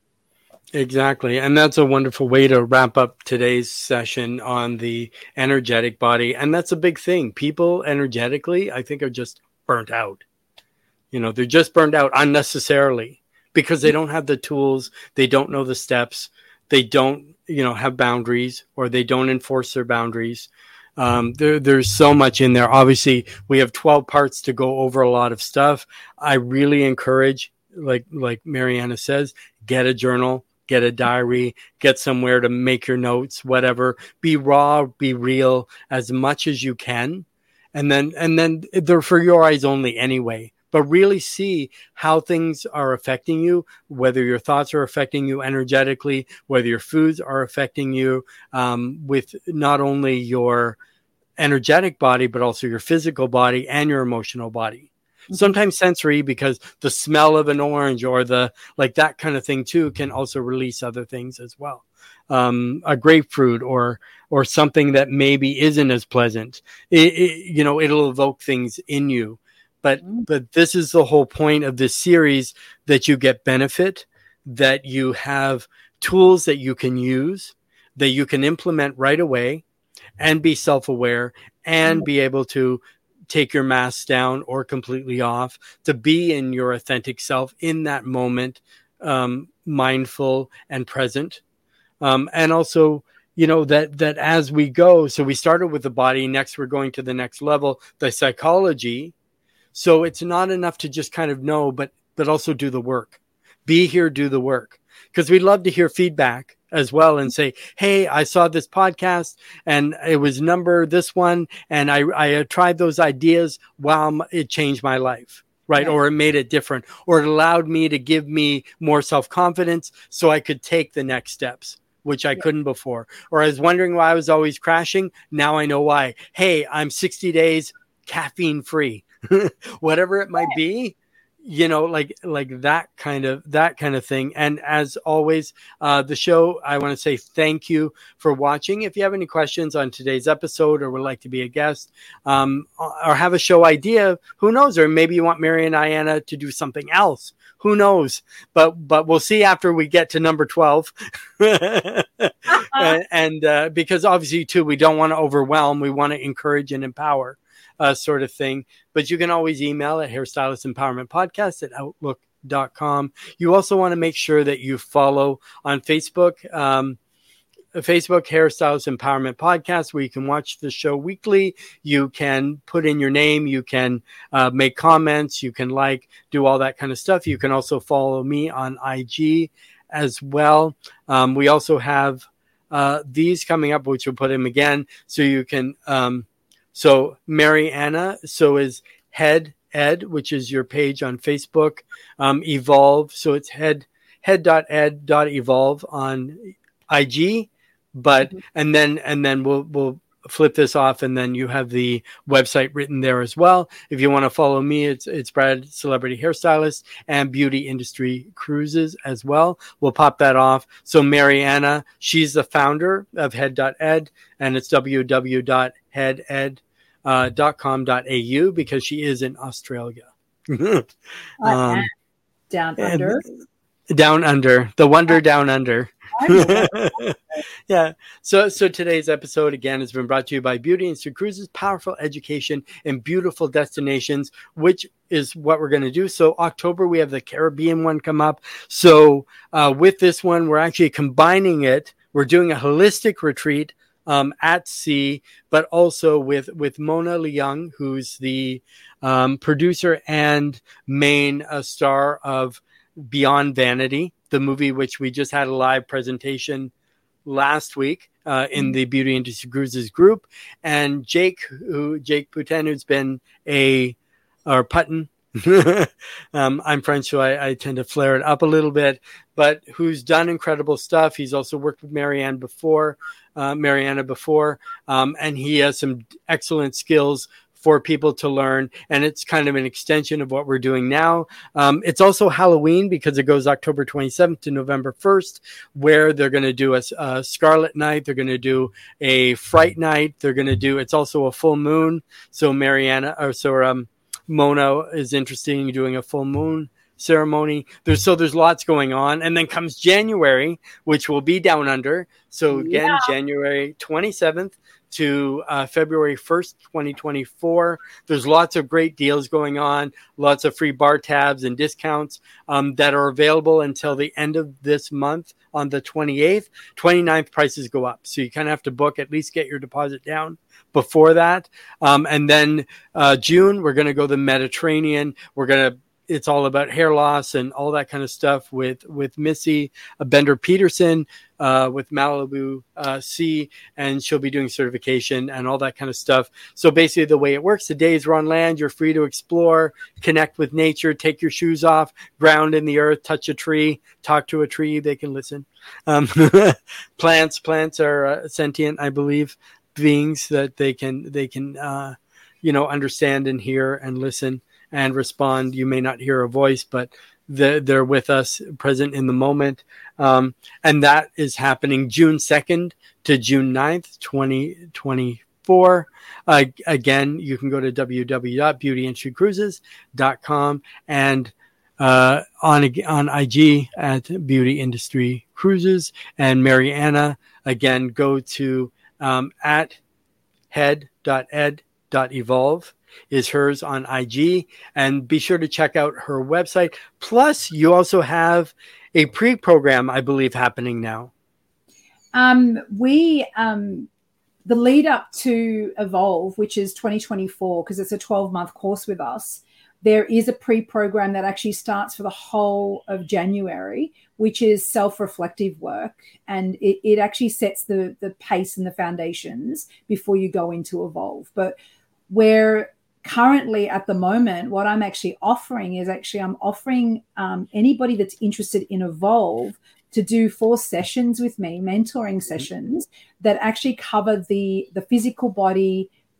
Exactly. And that's a wonderful way to wrap up today's session on the energetic body. And that's a big thing. People energetically, I think, are just burnt out. You know, they're just burned out unnecessarily, because they don't have the tools, they don't know the steps, they don't, you know, have boundaries, or they don't enforce their boundaries. Um, there, there's so much in there. Obviously, we have twelve parts to go over a lot of stuff. I really encourage, like like Mariana says, get a journal, get a diary, get somewhere to make your notes, whatever. Be raw, be real as much as you can, and then and then they're for your eyes only anyway. But really see how things are affecting you, whether your thoughts are affecting you energetically, whether your foods are affecting you um, with not only your energetic body, but also your physical body and your emotional body. Mm-hmm. Sometimes sensory, because the smell of an orange or the like that kind of thing too can also release other things as well. Um, a grapefruit or or something that maybe isn't as pleasant. It, it, you know, it'll evoke things in you. But but this is the whole point of this series, that you get benefit, that you have tools that you can use, that you can implement right away, and be self-aware, and be able to take your mask down or completely off, to be in your authentic self in that moment, um, mindful and present. Um, and also, you know, that that as we go, so we started with the body, next we're going to the next level, the psychology. So it's not enough to just kind of know, but but also do the work. Be here, do the work. Because we'd love to hear feedback as well and say, hey, I saw this podcast and it was number this one, and I, I tried those ideas. Wow, it changed my life, right? right? Or it made it different, or it allowed me to give me more self-confidence so I could take the next steps, which I yeah. couldn't before. Or I was wondering why I was always crashing. Now I know why. Hey, I'm sixty days caffeine free. Whatever it might be, you know, like like that kind of that kind of thing. And as always, uh, the show, I want to say thank you for watching. If you have any questions on today's episode or would like to be a guest, um, or have a show idea, who knows? Or maybe you want Mary and Diana to do something else. Who knows? But but we'll see after we get to number twelve. and and uh, because obviously, too, we don't want to overwhelm. We want to encourage and empower. Uh, sort of thing. But you can always email at Hairstylist Empowerment Podcast at outlook dot com. You also want to make sure that you follow on Facebook, um, Facebook Hairstylist Empowerment Podcast, where you can watch the show weekly. You can put in your name. You can uh, make comments. You can like, do all that kind of stuff. You can also follow me on I G as well. Um, we also have uh, these coming up, which we'll put in again. So you can... Um, So Mariana, so is Head Ed, which is your page on Facebook. Um, Evolve, so it's head head dot ed dot evolve on I G. But mm-hmm. and then and then we'll we'll flip this off, and then you have the website written there as well. If you want to follow me, it's it's Brad, Celebrity Hairstylist, and Beauty Industry Cruises as well. We'll pop that off. So Mariana, she's the founder of head dot ed, and it's w w w dot head ed dot com dot a u because she is in Australia. um, down under. Down under. The wonder down under. Yeah. So so today's episode again has been brought to you by Beauty Industry Cruises, powerful education and beautiful destinations, which is what we're going to do. So October, we have the Caribbean one come up. So uh, with this one, we're actually combining it. We're doing a holistic retreat Um, at sea, but also with, with Mona Leung, who's the um, producer and main uh, star of Beyond Vanity, the movie which we just had a live presentation last week uh, in the Beauty Industry Cruises group. And Jake, who Jake Putin, who's been a, or Putton, um, I'm French, so I, I tend to flare it up a little bit, but who's done incredible stuff. He's also worked with Marianne before, uh, Mariana before, um, and he has some excellent skills for people to learn, and it's kind of an extension of what we're doing now. Um, it's also Halloween because it goes October twenty-seventh to November first, where they're going to do a, a Scarlet Night. They're going to do a Fright Night. They're going to do, it's also a full moon. So Mariana, or so um, Mona is interested in doing a full moon ceremony. There's so there's lots going on. And then comes January, which will be down under. So again, yeah. January twenty-seventh to uh, February first, twenty twenty-four. There's lots of great deals going on, lots of free bar tabs and discounts um, that are available until the end of this month on the twenty-eighth. twenty-ninth prices go up. So you kind of have to book, at least get your deposit down before that. Um, and then uh, June, we're going to go the Mediterranean. We're going to It's all about hair loss and all that kind of stuff with, with Missy uh, Bender Peterson, uh, with Malibu uh, Sea, and she'll be doing certification and all that kind of stuff. So basically the way it works, the days are on land, you're free to explore, connect with nature, take your shoes off, ground in the earth, touch a tree, talk to a tree, they can listen. Um, plants, plants are uh, sentient, I believe, beings that they can, they can, uh, you know, understand and hear and listen and respond. You may not hear a voice, but they're, they're with us, present in the moment. Um, and that is happening June second to June ninth, twenty twenty-four. Uh, again, you can go to w w w dot beauty industry cruises dot com and uh, on, on I G at Beauty Industry Cruises. And Mariana, again, go to um, at head dot ed dot evolve. Is hers on I G, and be sure to check out her website. Plus, you also have a pre-program, I believe, happening now. Um, we, um, the lead up to Evolve, which is twenty twenty-four, because it's a twelve month course with us, there is a pre-program that actually starts for the whole of January, which is self-reflective work. And it, it actually sets the, the pace and the foundations before you go into Evolve. But where currently at the moment, what I'm actually offering is actually I'm offering um, anybody that's interested in Evolve to do four sessions with me, mentoring sessions that actually cover the, the physical body,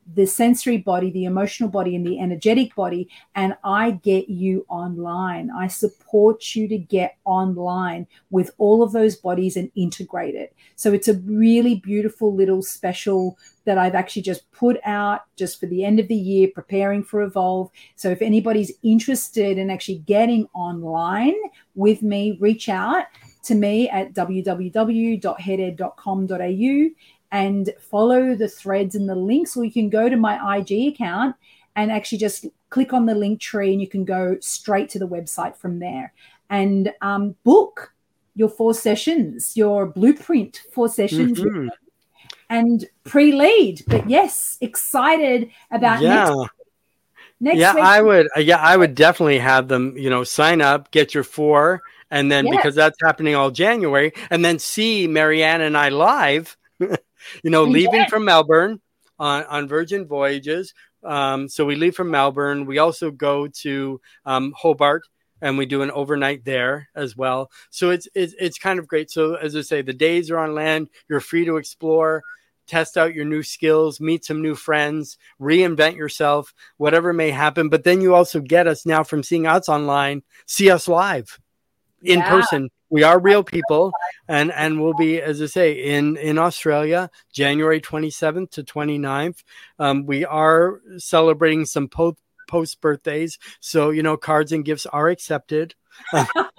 the sensory body, the emotional body, and the energetic body, and I get you online. I support you to get online with all of those bodies and integrate it. So it's a really beautiful little special that I've actually just put out just for the end of the year, preparing for Evolve. So if anybody's interested in actually getting online with me, reach out to me at w w w dot head ed dot com dot a u and follow the threads and the links, or you can go to my I G account and actually just click on the link tree and you can go straight to the website from there and um, book your four sessions, your blueprint four sessions. Mm-hmm. And pre-lead, but yes, excited about yeah. next week. Next yeah, week. I would. Yeah, I would definitely have them. You know, sign up, get your four, and then yeah. because that's happening all January, and then see Marianne and I live. you know, leaving yeah. from Melbourne on on Virgin Voyages. Um, so we leave from Melbourne. We also go to um, Hobart. And we do an overnight there as well. So it's, it's it's kind of great. So as I say, the days are on land. You're free to explore, test out your new skills, meet some new friends, reinvent yourself, whatever may happen. But then you also get us now from seeing us online, see us live in yeah. person. We are real people. And, and we'll be, as I say, in, in Australia, January twenty-seventh to twenty-ninth. Um, we are celebrating some post post birthdays, so you know, cards and gifts are accepted. Actually,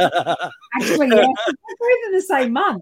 yeah, both in the same month.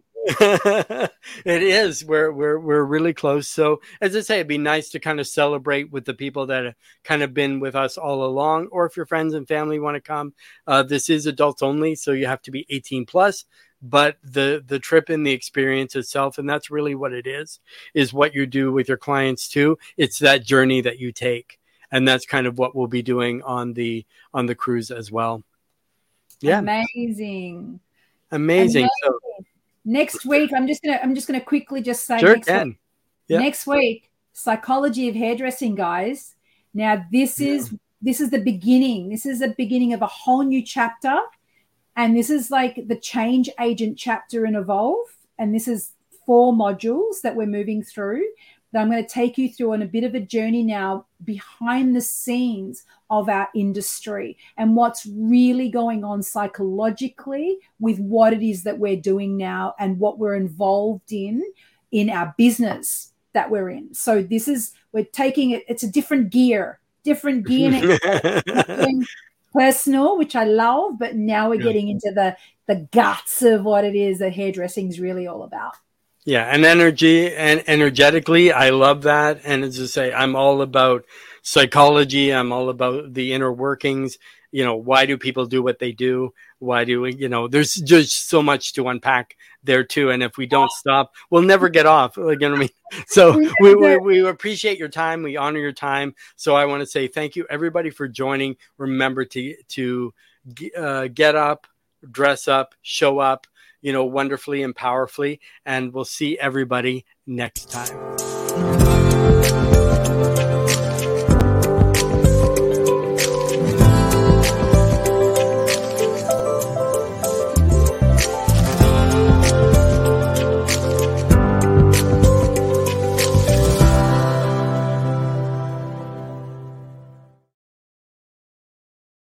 It is. We're we're we're really close. So as I say, it'd be nice to kind of celebrate with the people that have kind of been with us all along, or if your friends and family want to come. Uh, this is adults only, so you have to be eighteen plus. But the the trip and the experience itself, and that's really what it is, is what you do with your clients too. It's that journey that you take. And that's kind of what we'll be doing on the on the cruise as well. Yeah, amazing, amazing. amazing. So next week, I'm just gonna I'm just gonna quickly just say sure next can. week, yeah. next week, psychology of hairdressing, guys. Now this yeah. is this is the beginning. This is the beginning of a whole new chapter, and this is like the change agent chapter in Evolve. And this is four modules that we're moving through. That I'm going to take you through on a bit of a journey now behind the scenes of our industry and what's really going on psychologically with what it is that we're doing now and what we're involved in in our business that we're in. So this is, we're taking it, it's a different gear, different gear next personal, which I love, but now we're yeah. getting into the, the guts of what it is that hairdressing is really all about. Yeah, and energy and energetically, I love that. And as I say, I'm all about psychology. I'm all about the inner workings. You know, why do people do what they do? Why do we, you know, there's just so much to unpack there too. And if we don't stop, we'll never get off. Like, you know what I mean? So we, we, we appreciate your time. We honor your time. So I want to say thank you, everybody, for joining. Remember to, to uh, get up, dress up, show up, you know, wonderfully and powerfully. And we'll see everybody next time.